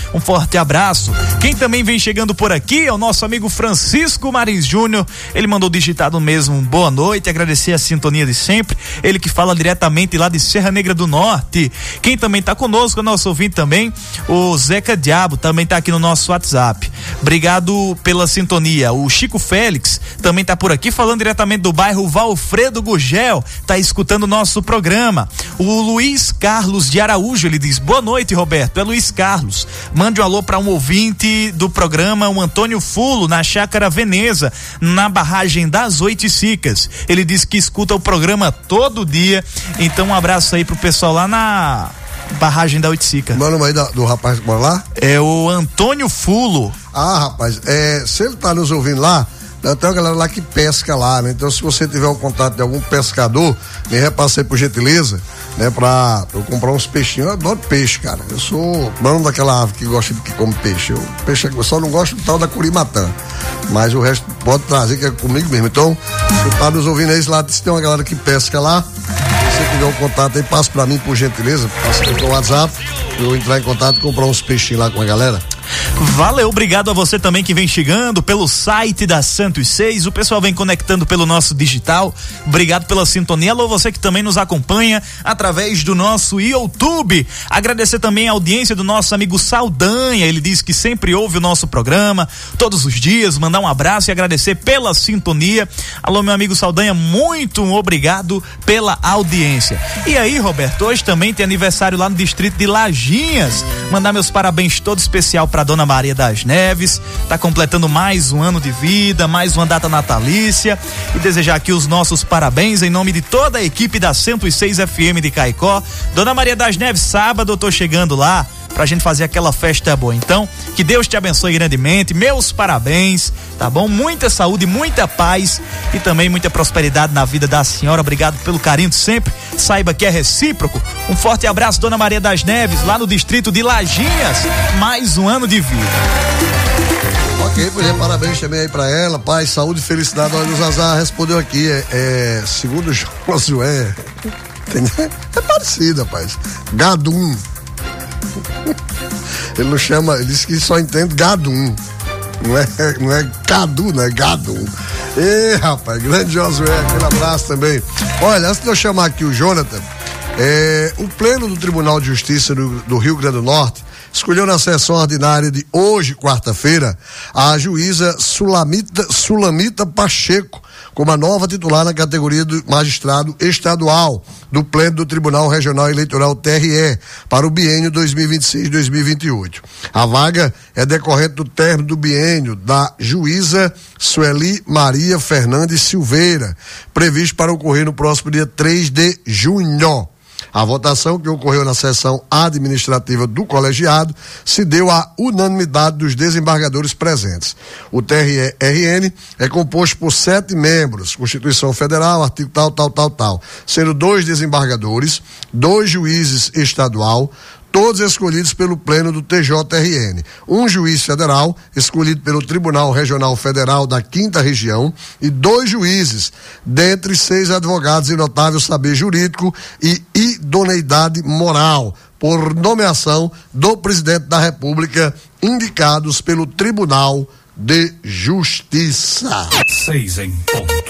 Um forte abraço. Quem também vem chegando por aqui é o nosso amigo Francisco Marins Júnior. Ele mandou digitado mesmo um boa noite, agradecer a sintonia de sempre. Ele que fala diretamente lá de Serra Negra do Norte. Quem também tá conosco, nosso ouvinte também, o Zeca Diabo, também tá aqui no nosso WhatsApp. Obrigado pela sintonia. O Chico Félix também tá por aqui falando diretamente do bairro Valfredo Gugel, tá escutando o nosso programa. O Luiz Carlos de Araújo, ele diz: boa noite, Roberto, é Luiz Carlos. Mande um alô para um ouvinte do programa, o Antônio Fulo, na Chácara Veneza, na barragem das Oiticicas. Ele diz que escuta o programa todo dia, então um abraço aí pro pessoal lá na barragem da Oiticica. Mano, aí do rapaz que mora lá? É o Antônio Fulo. Ah, rapaz, se ele tá nos ouvindo lá, tem uma galera lá que pesca lá, né? Então, se você tiver o contato de algum pescador, me repasse aí por gentileza, né? Pra eu comprar uns peixinhos. Eu adoro peixe, cara. Eu sou mano daquela ave que gosta de que come peixe. Eu só não gosto do tal da curimatã. Mas o resto pode trazer, que é comigo mesmo. Então, se você tá nos ouvindo aí, lá se tem uma galera que pesca lá, se você tiver o contato aí, passa pra mim por gentileza, passa pelo WhatsApp, eu entrar em contato e comprar uns peixinhos lá com a galera. Valeu, obrigado a você também que vem chegando pelo site da Santos 6, o pessoal vem conectando pelo nosso digital, obrigado pela sintonia. Alô, você que também nos acompanha através do nosso YouTube. Agradecer também a audiência do nosso amigo Saldanha, ele diz que sempre ouve o nosso programa todos os dias, mandar um abraço e agradecer pela sintonia. Alô, meu amigo Saldanha, muito obrigado pela audiência. E aí, Roberto, hoje também tem aniversário lá no distrito de Lajinhas, mandar meus parabéns todo especial para Dona Maria das Neves, tá completando mais um ano de vida, mais uma data natalícia, e desejar aqui os nossos parabéns em nome de toda a equipe da 106 FM de Caicó. Dona Maria das Neves, sábado eu tô chegando lá pra gente fazer aquela festa boa. Então, que Deus te abençoe grandemente, meus parabéns, tá bom? Muita saúde, muita paz e também muita prosperidade na vida da senhora. Obrigado pelo carinho de sempre, saiba que é recíproco. Um forte abraço, Dona Maria das Neves, lá no distrito de Lajinhas, mais um ano de vida. Ok, pois é, parabéns também aí pra ela, paz, saúde e felicidade. Olha, o Zazá respondeu aqui, segundo o Josué, é parecido, rapaz, Gadum. Ele não chama, ele disse que só entende Gadum. Não é Cadu, né? Gadum. Ei, rapaz, grande Josué, aquele abraço também. Olha, antes de eu chamar aqui o Jonathan, o Pleno do Tribunal de Justiça do Rio Grande do Norte escolheu na sessão ordinária de hoje, quarta-feira, a juíza Sulamita Pacheco como a nova titular na categoria do magistrado estadual do Pleno do Tribunal Regional Eleitoral TRE para o biênio 2026-2028. A vaga é decorrente do término do biênio da juíza Sueli Maria Fernandes Silveira, previsto para ocorrer no próximo dia 3 de junho. A votação, que ocorreu na sessão administrativa do colegiado, se deu à unanimidade dos desembargadores presentes. O TRE-RN é composto por 7 membros, Constituição Federal, artigo tal, sendo 2 desembargadores, 2 juízes estadual, todos escolhidos pelo Pleno do TJRN, um juiz federal, escolhido pelo Tribunal Regional Federal da 5ª Região, e 2 juízes, dentre 6 advogados e notável saber jurídico e idoneidade moral, por nomeação do Presidente da República, indicados pelo Tribunal de Justiça. 6 em ponto.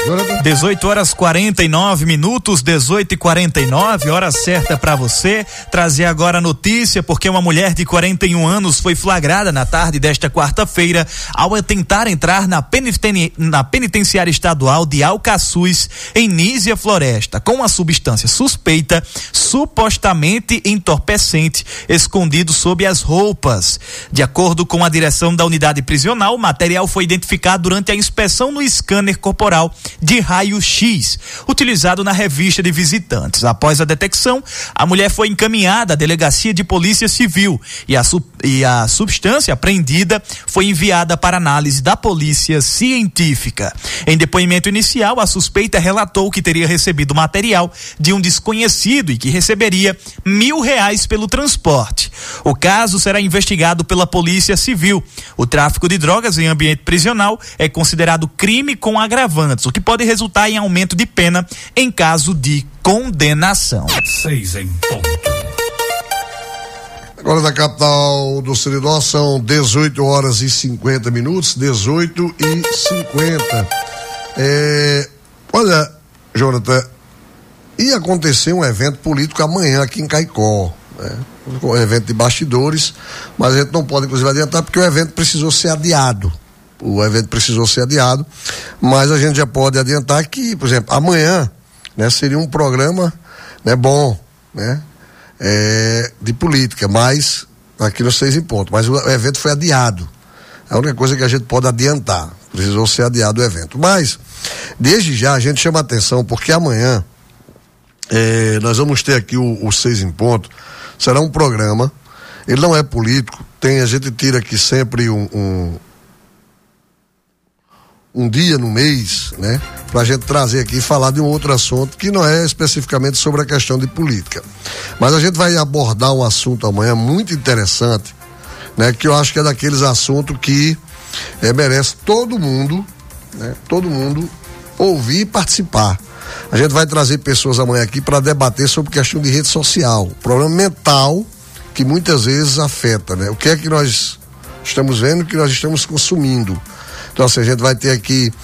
18h49, 18h49, hora certa para você trazer agora a notícia, porque uma mulher de 41 anos foi flagrada na tarde desta quarta-feira ao tentar entrar na penitenciária estadual de Alcaçuz, em Nísia Floresta, com uma substância suspeita, supostamente entorpecente, escondido sob as roupas. De acordo com a direção da unidade prisional, o material foi identificado durante a inspeção no scanner corporal de raio-x, utilizado na revista de visitantes. Após a detecção, a mulher foi encaminhada à delegacia de polícia civil e a substância apreendida foi enviada para análise da polícia científica. Em depoimento inicial, a suspeita relatou que teria recebido material de um desconhecido e que receberia R$1.000 pelo transporte. O caso será investigado pela Polícia Civil. O tráfico de drogas em ambiente prisional é considerado crime com agravantes, o que pode resultar em aumento de pena em caso de condenação. 6 em ponto. Agora da capital do Seridó são 18 horas e 50 minutos, 18h50. Olha, Jonathan, ia acontecer um evento político amanhã aqui em Caicó, né? Um evento de bastidores, mas a gente não pode inclusive adiantar porque o evento precisou ser adiado. Mas a gente já pode adiantar que, por exemplo, amanhã, né, seria um programa, né, bom, né? De política, mas aqui no 6 em ponto, mas o evento foi adiado. É a única coisa que a gente pode adiantar, precisou ser adiado o evento, mas desde já a gente chama a atenção porque amanhã nós vamos ter aqui o 6 em ponto, será um programa, ele não é político, a gente tira aqui sempre um dia no mês, né? Pra gente trazer aqui e falar de um outro assunto que não é especificamente sobre a questão de política. Mas a gente vai abordar um assunto amanhã muito interessante, né? Que eu acho que é daqueles assuntos que merece todo mundo, né? Todo mundo ouvir e participar. A gente vai trazer pessoas amanhã aqui para debater sobre questão de rede social, problema mental que muitas vezes afeta, né? O que é que nós estamos vendo, o que nós estamos consumindo. Então, assim, a gente vai ter aqui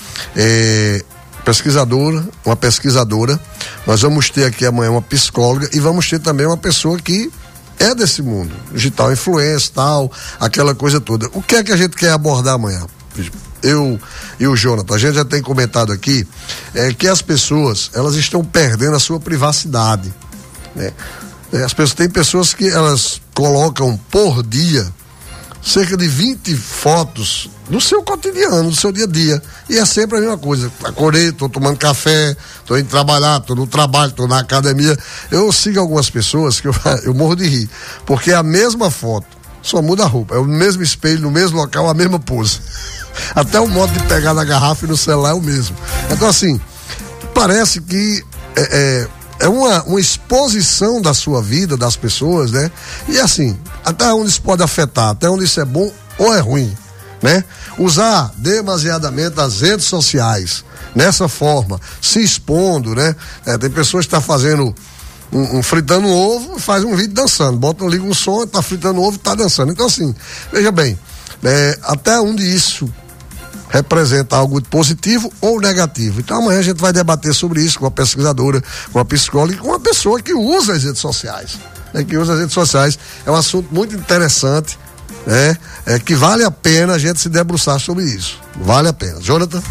uma pesquisadora, nós vamos ter aqui amanhã uma psicóloga e vamos ter também uma pessoa que é desse mundo, digital influencer, tal, aquela coisa toda. O que é que a gente quer abordar amanhã? Eu e o Jonathan, a gente já tem comentado aqui que as pessoas, elas estão perdendo a sua privacidade, né? Tem pessoas que elas colocam por dia cerca de 20 fotos do seu cotidiano, do seu dia a dia, e é sempre a mesma coisa. Acordei, tô tomando café, tô indo trabalhar, tô no trabalho, tô na academia. Eu sigo algumas pessoas que eu morro de rir, porque é a mesma foto, só muda a roupa, é o mesmo espelho, no mesmo local, a mesma pose. Até o modo de pegar na garrafa e no celular é o mesmo. Então, assim, parece que é uma exposição da sua vida, das pessoas, né? E assim, até onde isso pode afetar, até onde isso é bom ou é ruim, né? Usar demasiadamente as redes sociais nessa forma, se expondo, né? Tem pessoas que estão fazendo fritando um ovo e faz um vídeo dançando, liga um som, tá fritando um ovo e tá dançando. Então, assim, veja bem, até onde isso representa algo positivo ou negativo. Então amanhã a gente vai debater sobre isso com a pesquisadora, com a psicóloga e com uma pessoa que usa as redes sociais, né? É um assunto muito interessante, né? Que vale a pena a gente se debruçar sobre isso. Vale a pena. Jonathan?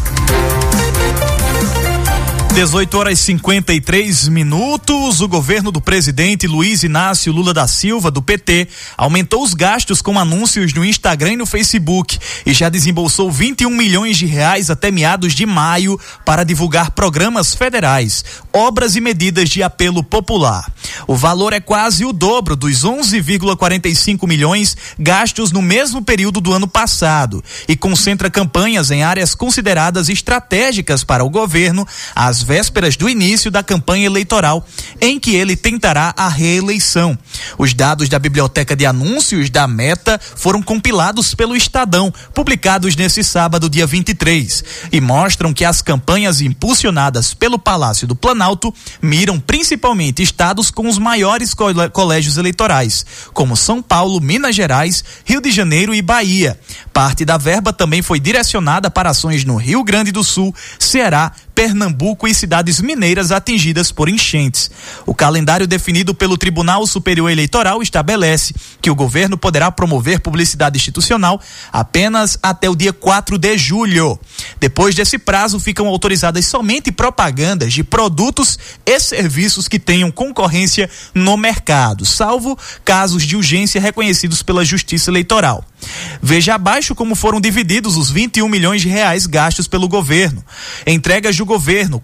18 horas e 53 minutos. O governo do presidente Luiz Inácio Lula da Silva, do PT, aumentou os gastos com anúncios no Instagram e no Facebook e já desembolsou 21 milhões de reais até meados de maio para divulgar programas federais, obras e medidas de apelo popular. O valor é quase o dobro dos 11,45 milhões gastos no mesmo período do ano passado e concentra campanhas em áreas consideradas estratégicas para o governo, às vésperas do início da campanha eleitoral, em que ele tentará a reeleição. Os dados da Biblioteca de Anúncios da Meta foram compilados pelo Estadão, publicados nesse sábado, dia 23, e mostram que as campanhas impulsionadas pelo Palácio do Planalto miram principalmente estados com os maiores colégios eleitorais, como São Paulo, Minas Gerais, Rio de Janeiro e Bahia. Parte da verba também foi direcionada para ações no Rio Grande do Sul, Ceará, Pernambuco e cidades mineiras atingidas por enchentes. O calendário definido pelo Tribunal Superior Eleitoral estabelece que o governo poderá promover publicidade institucional apenas até o dia 4 de julho. Depois desse prazo, ficam autorizadas somente propagandas de produtos e serviços que tenham concorrência no mercado, salvo casos de urgência reconhecidos pela Justiça Eleitoral. Veja abaixo como foram divididos os 21 milhões de reais gastos pelo governo. Entregas do governo,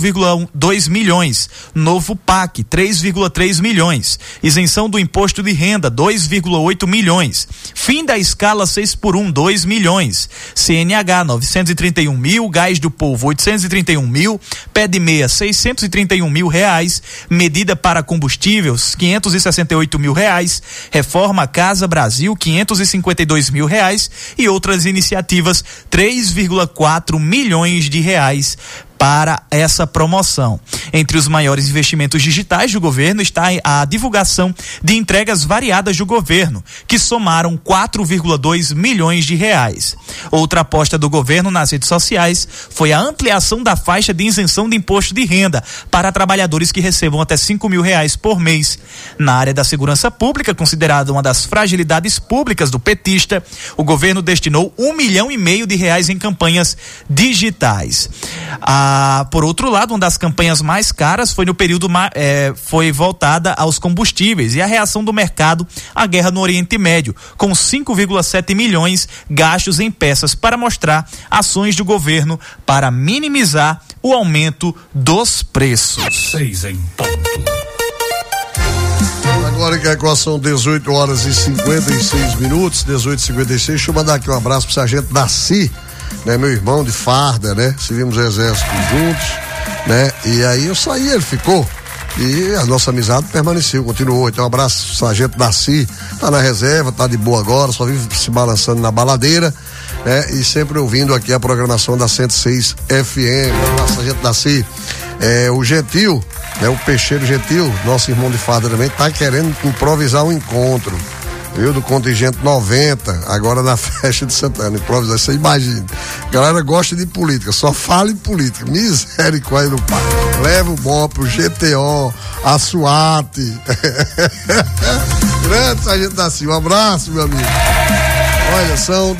4,2 milhões. Novo PAC, 3,3 milhões. Isenção do imposto de renda, 2,8 milhões. Fim da escala 6x1, 2 milhões. CNH, 931 mil. Gás do Povo, 831 mil. Pé de meia, 631 mil reais. Medida para combustíveis, 568 mil reais. Reforma Casa Brasil, 552 mil reais. E outras iniciativas, 3,4 milhões de reais para essa promoção. Entre os maiores investimentos digitais do governo está a divulgação de entregas variadas do governo, que somaram 4,2 milhões de reais. Outra aposta do governo nas redes sociais foi a ampliação da faixa de isenção de imposto de renda para trabalhadores que recebam até R$5.000 por mês. Na área da segurança pública, considerada uma das fragilidades públicas do petista, o governo destinou R$1,5 milhão em campanhas digitais. Por outro lado, uma das campanhas mais caras foi no período foi voltada aos combustíveis e a reação do mercado à guerra no Oriente Médio, com 5,7 milhões gastos em peças para mostrar ações do governo para minimizar o aumento dos preços. 6 em ponto. Agora que agora são 18h56, 18h56, deixa eu mandar aqui um abraço pro sargento Daci, né, meu irmão de farda, né, servimos o exército juntos, né, e aí eu saí, ele ficou, e a nossa amizade permaneceu, continuou. Então um abraço, sargento Daci, tá na reserva, tá de boa agora, só vive se balançando na baladeira, né, e sempre ouvindo aqui a programação da 106 FM. Um abraço, sargento Daci. O Gentil, né, o Peixeiro Gentil, nosso irmão de farda também, tá querendo improvisar um encontro, viu, do contingente 90, agora na festa de Santana. Improvisar, você imagina. A galera gosta de política, só fala em política. Misericórdia do pai. Leva o BOP, o GTO, a SWAT. Grande sargento Daci, um abraço, meu amigo. Olha, são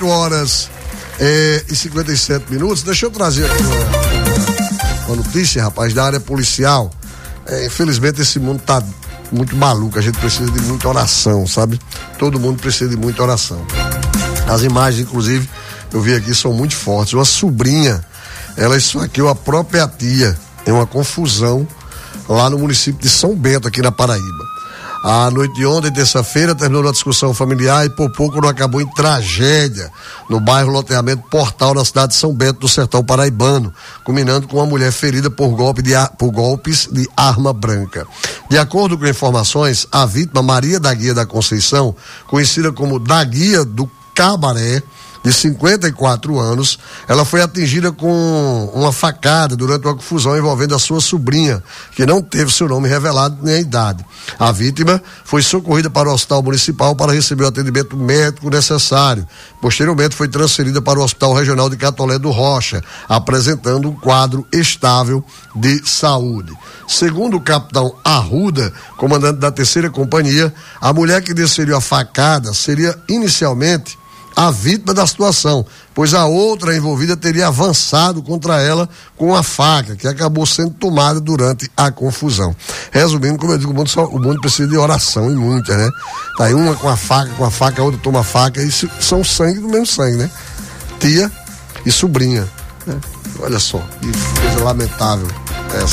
18h57. Deixa eu trazer aqui uma notícia, rapaz, da área policial. Infelizmente esse mundo tá muito maluco, a gente precisa de muita oração, sabe? Todo mundo precisa de muita oração. As imagens, inclusive, eu vi aqui, são muito fortes. Uma sobrinha, ela esfaqueou a própria tia em uma confusão lá no município de São Bento, aqui na Paraíba. A noite de ontem, terça-feira, terminou uma discussão familiar e por pouco não acabou em tragédia no bairro Loteamento Portal, na cidade de São Bento, do sertão paraibano, culminando com uma mulher ferida por golpes de arma branca. De acordo com informações, a vítima, Maria da Guia da Conceição, conhecida como da Guia do Cabaré, de 54 anos, ela foi atingida com uma facada durante uma confusão envolvendo a sua sobrinha, que não teve seu nome revelado nem a idade. A vítima foi socorrida para o hospital municipal para receber o atendimento médico necessário. Posteriormente foi transferida para o Hospital Regional de Catolé do Rocha, apresentando um quadro estável de saúde. Segundo o capitão Arruda, comandante da 3ª Companhia, a mulher que desferiu a facada seria inicialmente a vítima da situação, pois a outra envolvida teria avançado contra ela com a faca, que acabou sendo tomada durante a confusão. Resumindo, como eu digo, o mundo precisa de oração, e muita, né? Tá aí uma com a faca, a outra toma a faca, e são sangue do mesmo sangue, né? Tia e sobrinha, né? Olha só, que coisa lamentável essa.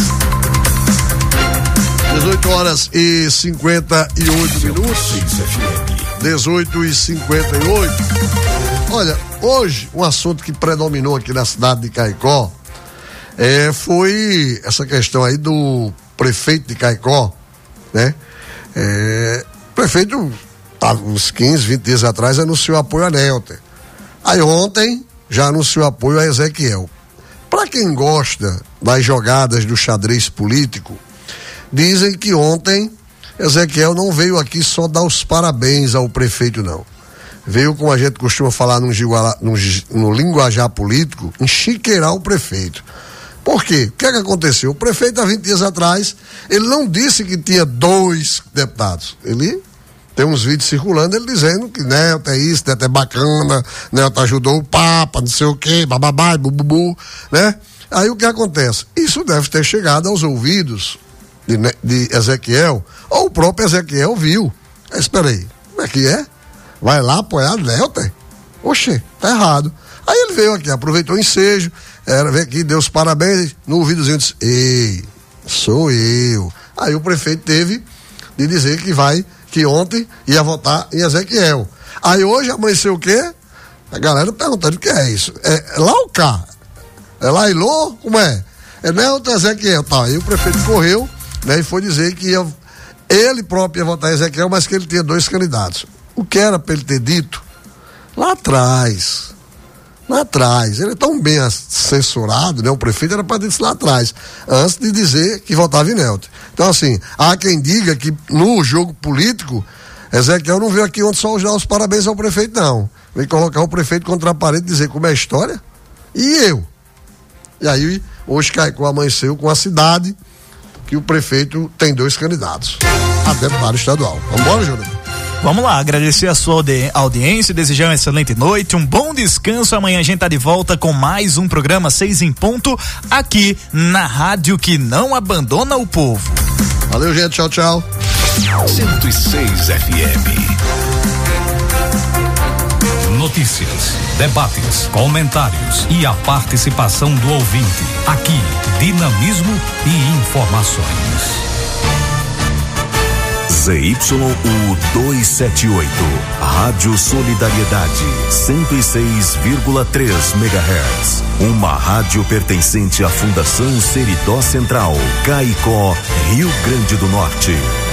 18h58. 18h58. Olha, hoje um assunto que predominou aqui na cidade de Caicó foi essa questão aí do prefeito de Caicó, né? O prefeito, uns 15, 20 dias atrás, anunciou apoio a Nelter. Aí ontem já anunciou apoio a Ezequiel. Para quem gosta das jogadas do xadrez político, dizem que ontem Ezequiel não veio aqui só dar os parabéns ao prefeito, não. Veio, como a gente costuma falar no linguajar político, enchiqueirar o prefeito. Por quê? O que é que aconteceu? O prefeito, há 20 dias atrás, ele não disse que tinha 2 deputados. Ele tem uns vídeos circulando, ele dizendo que Nelton é isso, Nelton é bacana, Nelton ajudou o Papa, não sei o quê, bababá, bububu, né? Aí o que acontece? Isso deve ter chegado aos ouvidos de Ezequiel, ou o próprio Ezequiel viu. Espera aí, como é que é? Vai lá apoiar Nelton? Oxê, tá errado. Aí ele veio aqui, aproveitou o ensejo, veio aqui, deu os parabéns, no ouvidozinho disse: ei, sou eu. Aí o prefeito teve de dizer que ontem ia votar em Ezequiel. Aí hoje amanheceu o quê? A galera perguntando o que é isso. É lá ou cá? É lá e Lô? Como é? É Nelton, Ezequiel, tá. Aí o prefeito correu, né, e foi dizer que ele próprio ia votar em Ezequiel, mas que ele tinha 2 candidatos. O que era para ele ter dito lá atrás, lá atrás. Ele é tão bem assessorado, né? O prefeito era para dizer lá atrás, antes de dizer que votava em Nelton. Então, assim, há quem diga que no jogo político, Ezequiel não veio aqui onde só dar os parabéns ao prefeito, não. Veio colocar o prefeito contra a parede e dizer como é a história. E eu. E aí, hoje Caicó amanheceu com a cidade que o prefeito tem 2 candidatos a deputado estadual. Vamos embora, Jonathan? Vamos lá, agradecer a sua audiência, desejar uma excelente noite, um bom descanso. Amanhã a gente tá de volta com mais um programa 6 em ponto, aqui na rádio que não abandona o povo. Valeu, gente, tchau, tchau. 106 FM. Notícias, debates, comentários e a participação do ouvinte. Aqui, dinamismo e informações. ZYU 278, Rádio Solidariedade, 106,3 MHz. Uma rádio pertencente à Fundação Seridó Central, Caicó, Rio Grande do Norte.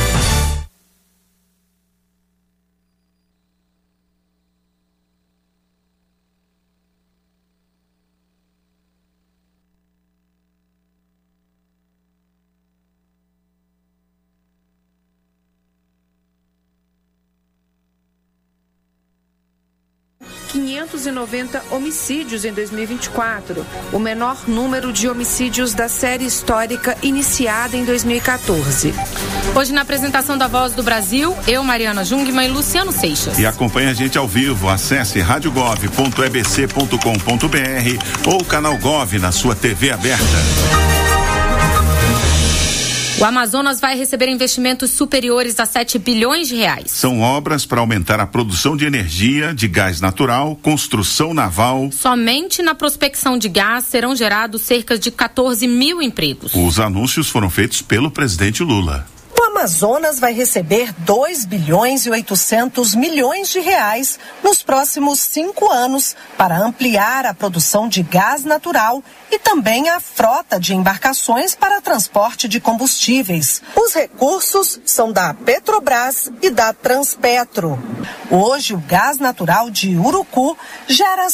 homicídios em 2024, o menor número de homicídios da série histórica iniciada em 2014. Hoje, na apresentação da Voz do Brasil, eu, Mariana Jungmann e Luciano Seixas. E acompanhe a gente ao vivo, acesse radiogov.ebc.com.br ou canal Gov na sua TV aberta. O Amazonas vai receber investimentos superiores a 7 bilhões de reais. São obras para aumentar a produção de energia, de gás natural, construção naval. Somente na prospecção de gás serão gerados cerca de 14 mil empregos. Os anúncios foram feitos pelo presidente Lula. O Amazonas vai receber 2 bilhões e 800 milhões de reais nos próximos 5 anos para ampliar a produção de gás natural e também a frota de embarcações para transporte de combustíveis. Os recursos são da Petrobras e da Transpetro. Hoje, o gás natural de Urucu gera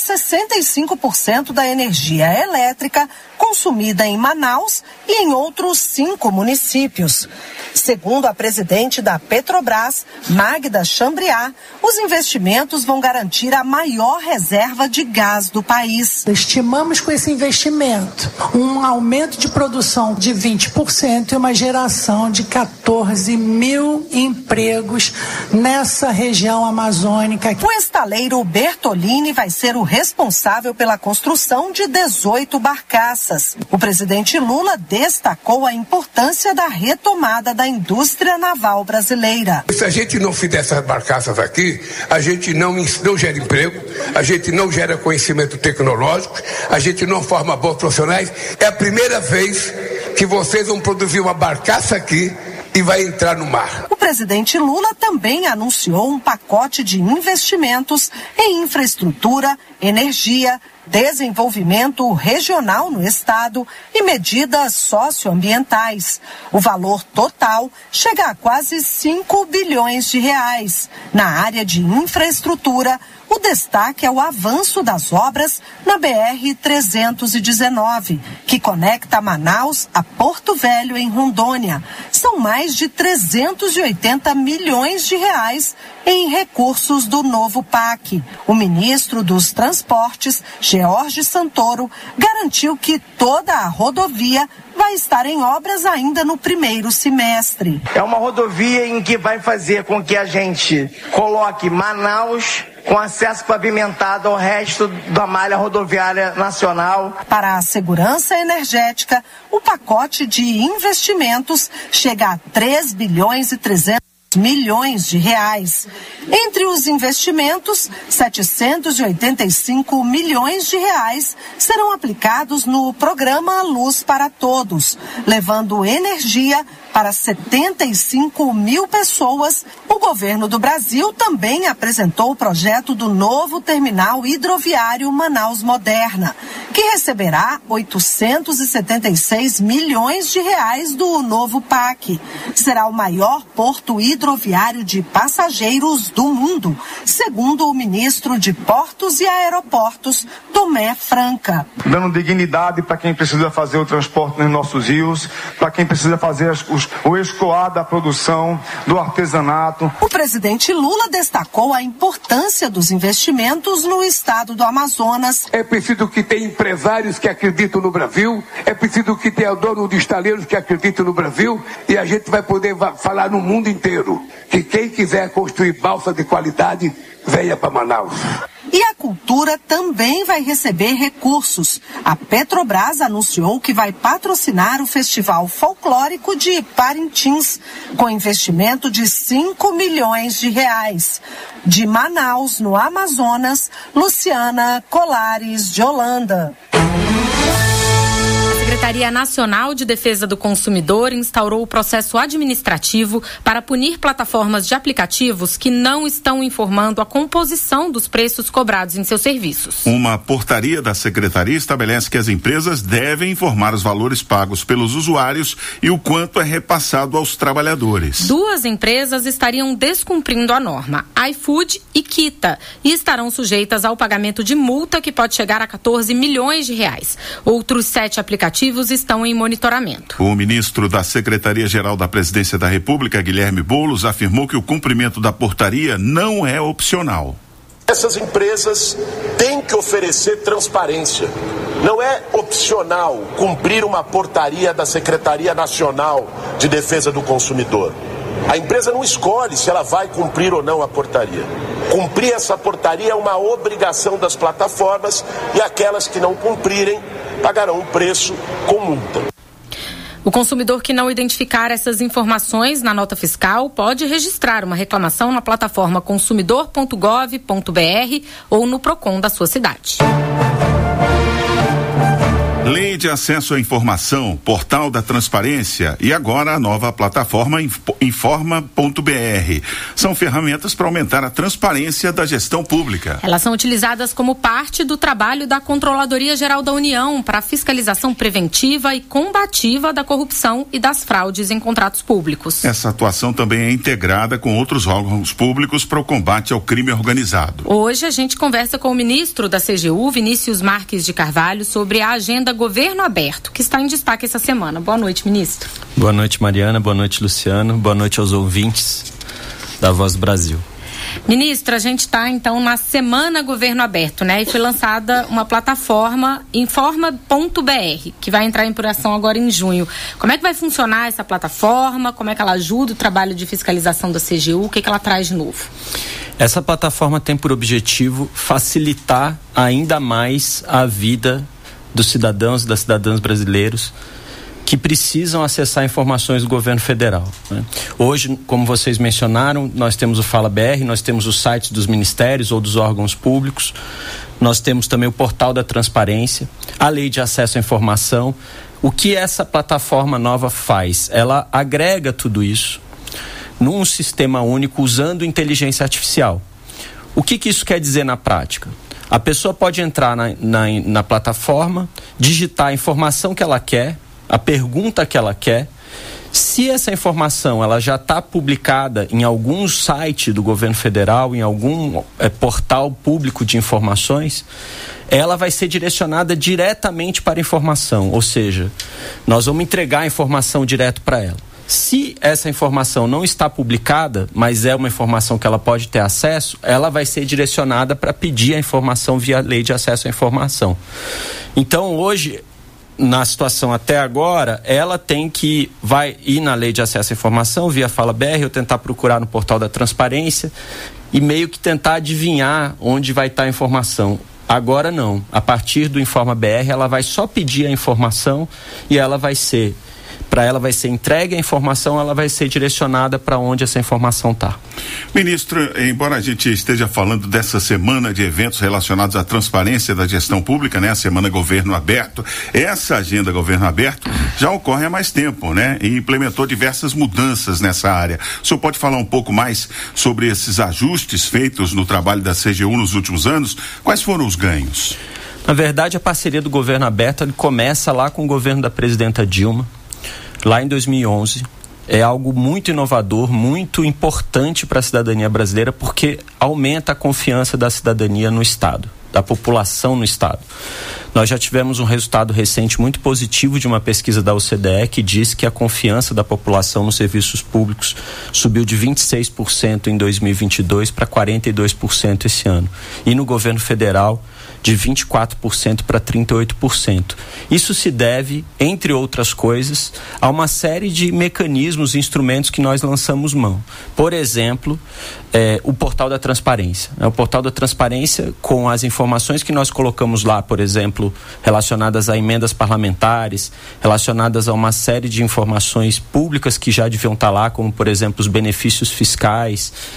65% da energia elétrica consumida em Manaus e em outros 5 municípios. Segundo a presidente da Petrobras, Magda Chambriard, os investimentos vão garantir a maior reserva de gás do país. Estimamos com esse investimento um aumento de produção de 20% e uma geração de 14 mil empregos nessa região amazônica. O estaleiro Bertolini vai ser o responsável pela construção de 18 barcaças. O presidente Lula destacou a importância da retomada da indústria naval brasileira. Se a gente não fizer essas barcaças aqui, a gente não gera emprego, a gente não gera conhecimento tecnológico, a gente não forma bons profissionais. É a primeira vez que vocês vão produzir uma barcaça aqui e vai entrar no mar. O presidente Lula também anunciou um pacote de investimentos em infraestrutura, energia, desenvolvimento regional no estado e medidas socioambientais. O valor total chega a quase 5 bilhões de reais. Na área de infraestrutura, o destaque é o avanço das obras na BR-319, que conecta Manaus a Porto Velho, em Rondônia. São mais de 380 milhões de reais em recursos do novo PAC. O ministro dos Transportes, George Santoro, garantiu que toda a rodovia vai estar em obras ainda no primeiro semestre. É uma rodovia em que vai fazer com que a gente coloque Manaus com acesso pavimentado ao resto da malha rodoviária nacional. Para a segurança energética, o pacote de investimentos chega a 3 bilhões e 300 milhões de reais. Entre os investimentos, 785 milhões de reais serão aplicados no programa Luz para Todos, levando energia para 75 mil pessoas, o governo do Brasil também apresentou o projeto do novo terminal hidroviário Manaus Moderna, que receberá 876 milhões de reais do novo PAC. Será o maior porto hidroviário de passageiros do mundo, segundo o ministro de Portos e Aeroportos, Tomé Franca. Dando dignidade para quem precisa fazer o transporte nos nossos rios, para quem precisa fazer o escoar da produção, do artesanato. O presidente Lula destacou a importância dos investimentos no estado do Amazonas. É preciso que tenha empresários que acreditam no Brasil, é preciso que tenha dono de estaleiros que acreditam no Brasil, e a gente vai poder falar no mundo inteiro que quem quiser construir balsa de qualidade, venha para Manaus. E a cultura também vai receber recursos. A Petrobras anunciou que vai patrocinar o Festival Folclórico de Parintins, com investimento de 5 milhões de reais. De Manaus, no Amazonas, Luciana Colares de Holanda. A Secretaria Nacional de Defesa do Consumidor instaurou o processo administrativo para punir plataformas de aplicativos que não estão informando a composição dos preços cobrados em seus serviços. Uma portaria da Secretaria estabelece que as empresas devem informar os valores pagos pelos usuários e o quanto é repassado aos trabalhadores. 2 empresas estariam descumprindo a norma, iFood e Kita, e estarão sujeitas ao pagamento de multa que pode chegar a 14 milhões de reais. Outros 7 aplicativos estão em monitoramento. O ministro da Secretaria-Geral da Presidência da República, Guilherme Boulos, afirmou que o cumprimento da portaria não é opcional. Essas empresas têm que oferecer transparência. Não é opcional cumprir uma portaria da Secretaria Nacional de Defesa do Consumidor. A empresa não escolhe se ela vai cumprir ou não a portaria. Cumprir essa portaria é uma obrigação das plataformas e aquelas que não cumprirem pagarão um preço com multa. O consumidor que não identificar essas informações na nota fiscal pode registrar uma reclamação na plataforma consumidor.gov.br ou no PROCON da sua cidade. Lei de Acesso à Informação, Portal da Transparência e agora a nova plataforma Informa.br. São ferramentas para aumentar a transparência da gestão pública. Elas são utilizadas como parte do trabalho da Controladoria Geral da União para a fiscalização preventiva e combativa da corrupção e das fraudes em contratos públicos. Essa atuação também é integrada com outros órgãos públicos para o combate ao crime organizado. Hoje a gente conversa com o ministro da CGU, Vinícius Marques de Carvalho, sobre a agenda Governo Aberto, que está em destaque essa semana. Boa noite, ministro. Boa noite, Mariana. Boa noite, Luciano. Boa noite aos ouvintes da Voz do Brasil. Ministro, a gente está então na Semana Governo Aberto, né? E foi lançada uma plataforma Informa.br, que vai entrar em operação agora em junho. Como é que vai funcionar essa plataforma? Como é que ela ajuda o trabalho de fiscalização da CGU? O que ela traz de novo? Essa plataforma tem por objetivo facilitar ainda mais a vida dos cidadãos e das cidadãs brasileiros que precisam acessar informações do governo federal, né? Hoje, como vocês mencionaram, nós temos o Fala BR, nós temos os sites dos ministérios ou dos órgãos públicos, nós temos também o portal da transparência, a lei de acesso à informação. O que essa plataforma nova faz? Ela agrega tudo isso num sistema único usando inteligência artificial. O que isso quer dizer na prática? A pessoa pode entrar na plataforma, digitar a informação que ela quer, a pergunta que ela quer. Se essa informação ela já está publicada em algum site do governo federal, em algum portal público de informações, ela vai ser direcionada diretamente para a informação, ou seja, nós vamos entregar a informação direto para ela. Se essa informação não está publicada, mas é uma informação que ela pode ter acesso, ela vai ser direcionada para pedir a informação via lei de acesso à informação. Então, hoje, na situação até agora, ela vai ir na lei de acesso à informação via Fala BR, ou tentar procurar no portal da transparência e meio que tentar adivinhar onde vai estar a informação. Agora não. A partir do Informa BR, ela vai só pedir a informação e ela vai ser Para ela vai ser entregue a informação, ela vai ser direcionada para onde essa informação está. Ministro, embora a gente esteja falando dessa semana de eventos relacionados à transparência da gestão pública, né? A Semana Governo Aberto, essa agenda Governo Aberto já ocorre há mais tempo, né? E implementou diversas mudanças nessa área. O senhor pode falar um pouco mais sobre esses ajustes feitos no trabalho da CGU nos últimos anos? Quais foram os ganhos? Na verdade, a parceria do Governo Aberto ele começa lá com o governo da presidenta Dilma, lá em 2011. É algo muito inovador, muito importante para a cidadania brasileira, porque aumenta a confiança da cidadania no Estado, da população no Estado. Nós já tivemos um resultado recente muito positivo de uma pesquisa da OCDE que diz que a confiança da população nos serviços públicos subiu de 26% em 2022 para 42% esse ano. E no governo federal, de 24% para 38%. Isso se deve, entre outras coisas, a uma série de mecanismos e instrumentos que nós lançamos mão. Por exemplo, o Portal da Transparência. O Portal da Transparência, com as informações que nós colocamos lá, por exemplo, relacionadas a emendas parlamentares, relacionadas a uma série de informações públicas que já deviam estar lá, como, por exemplo, os benefícios fiscais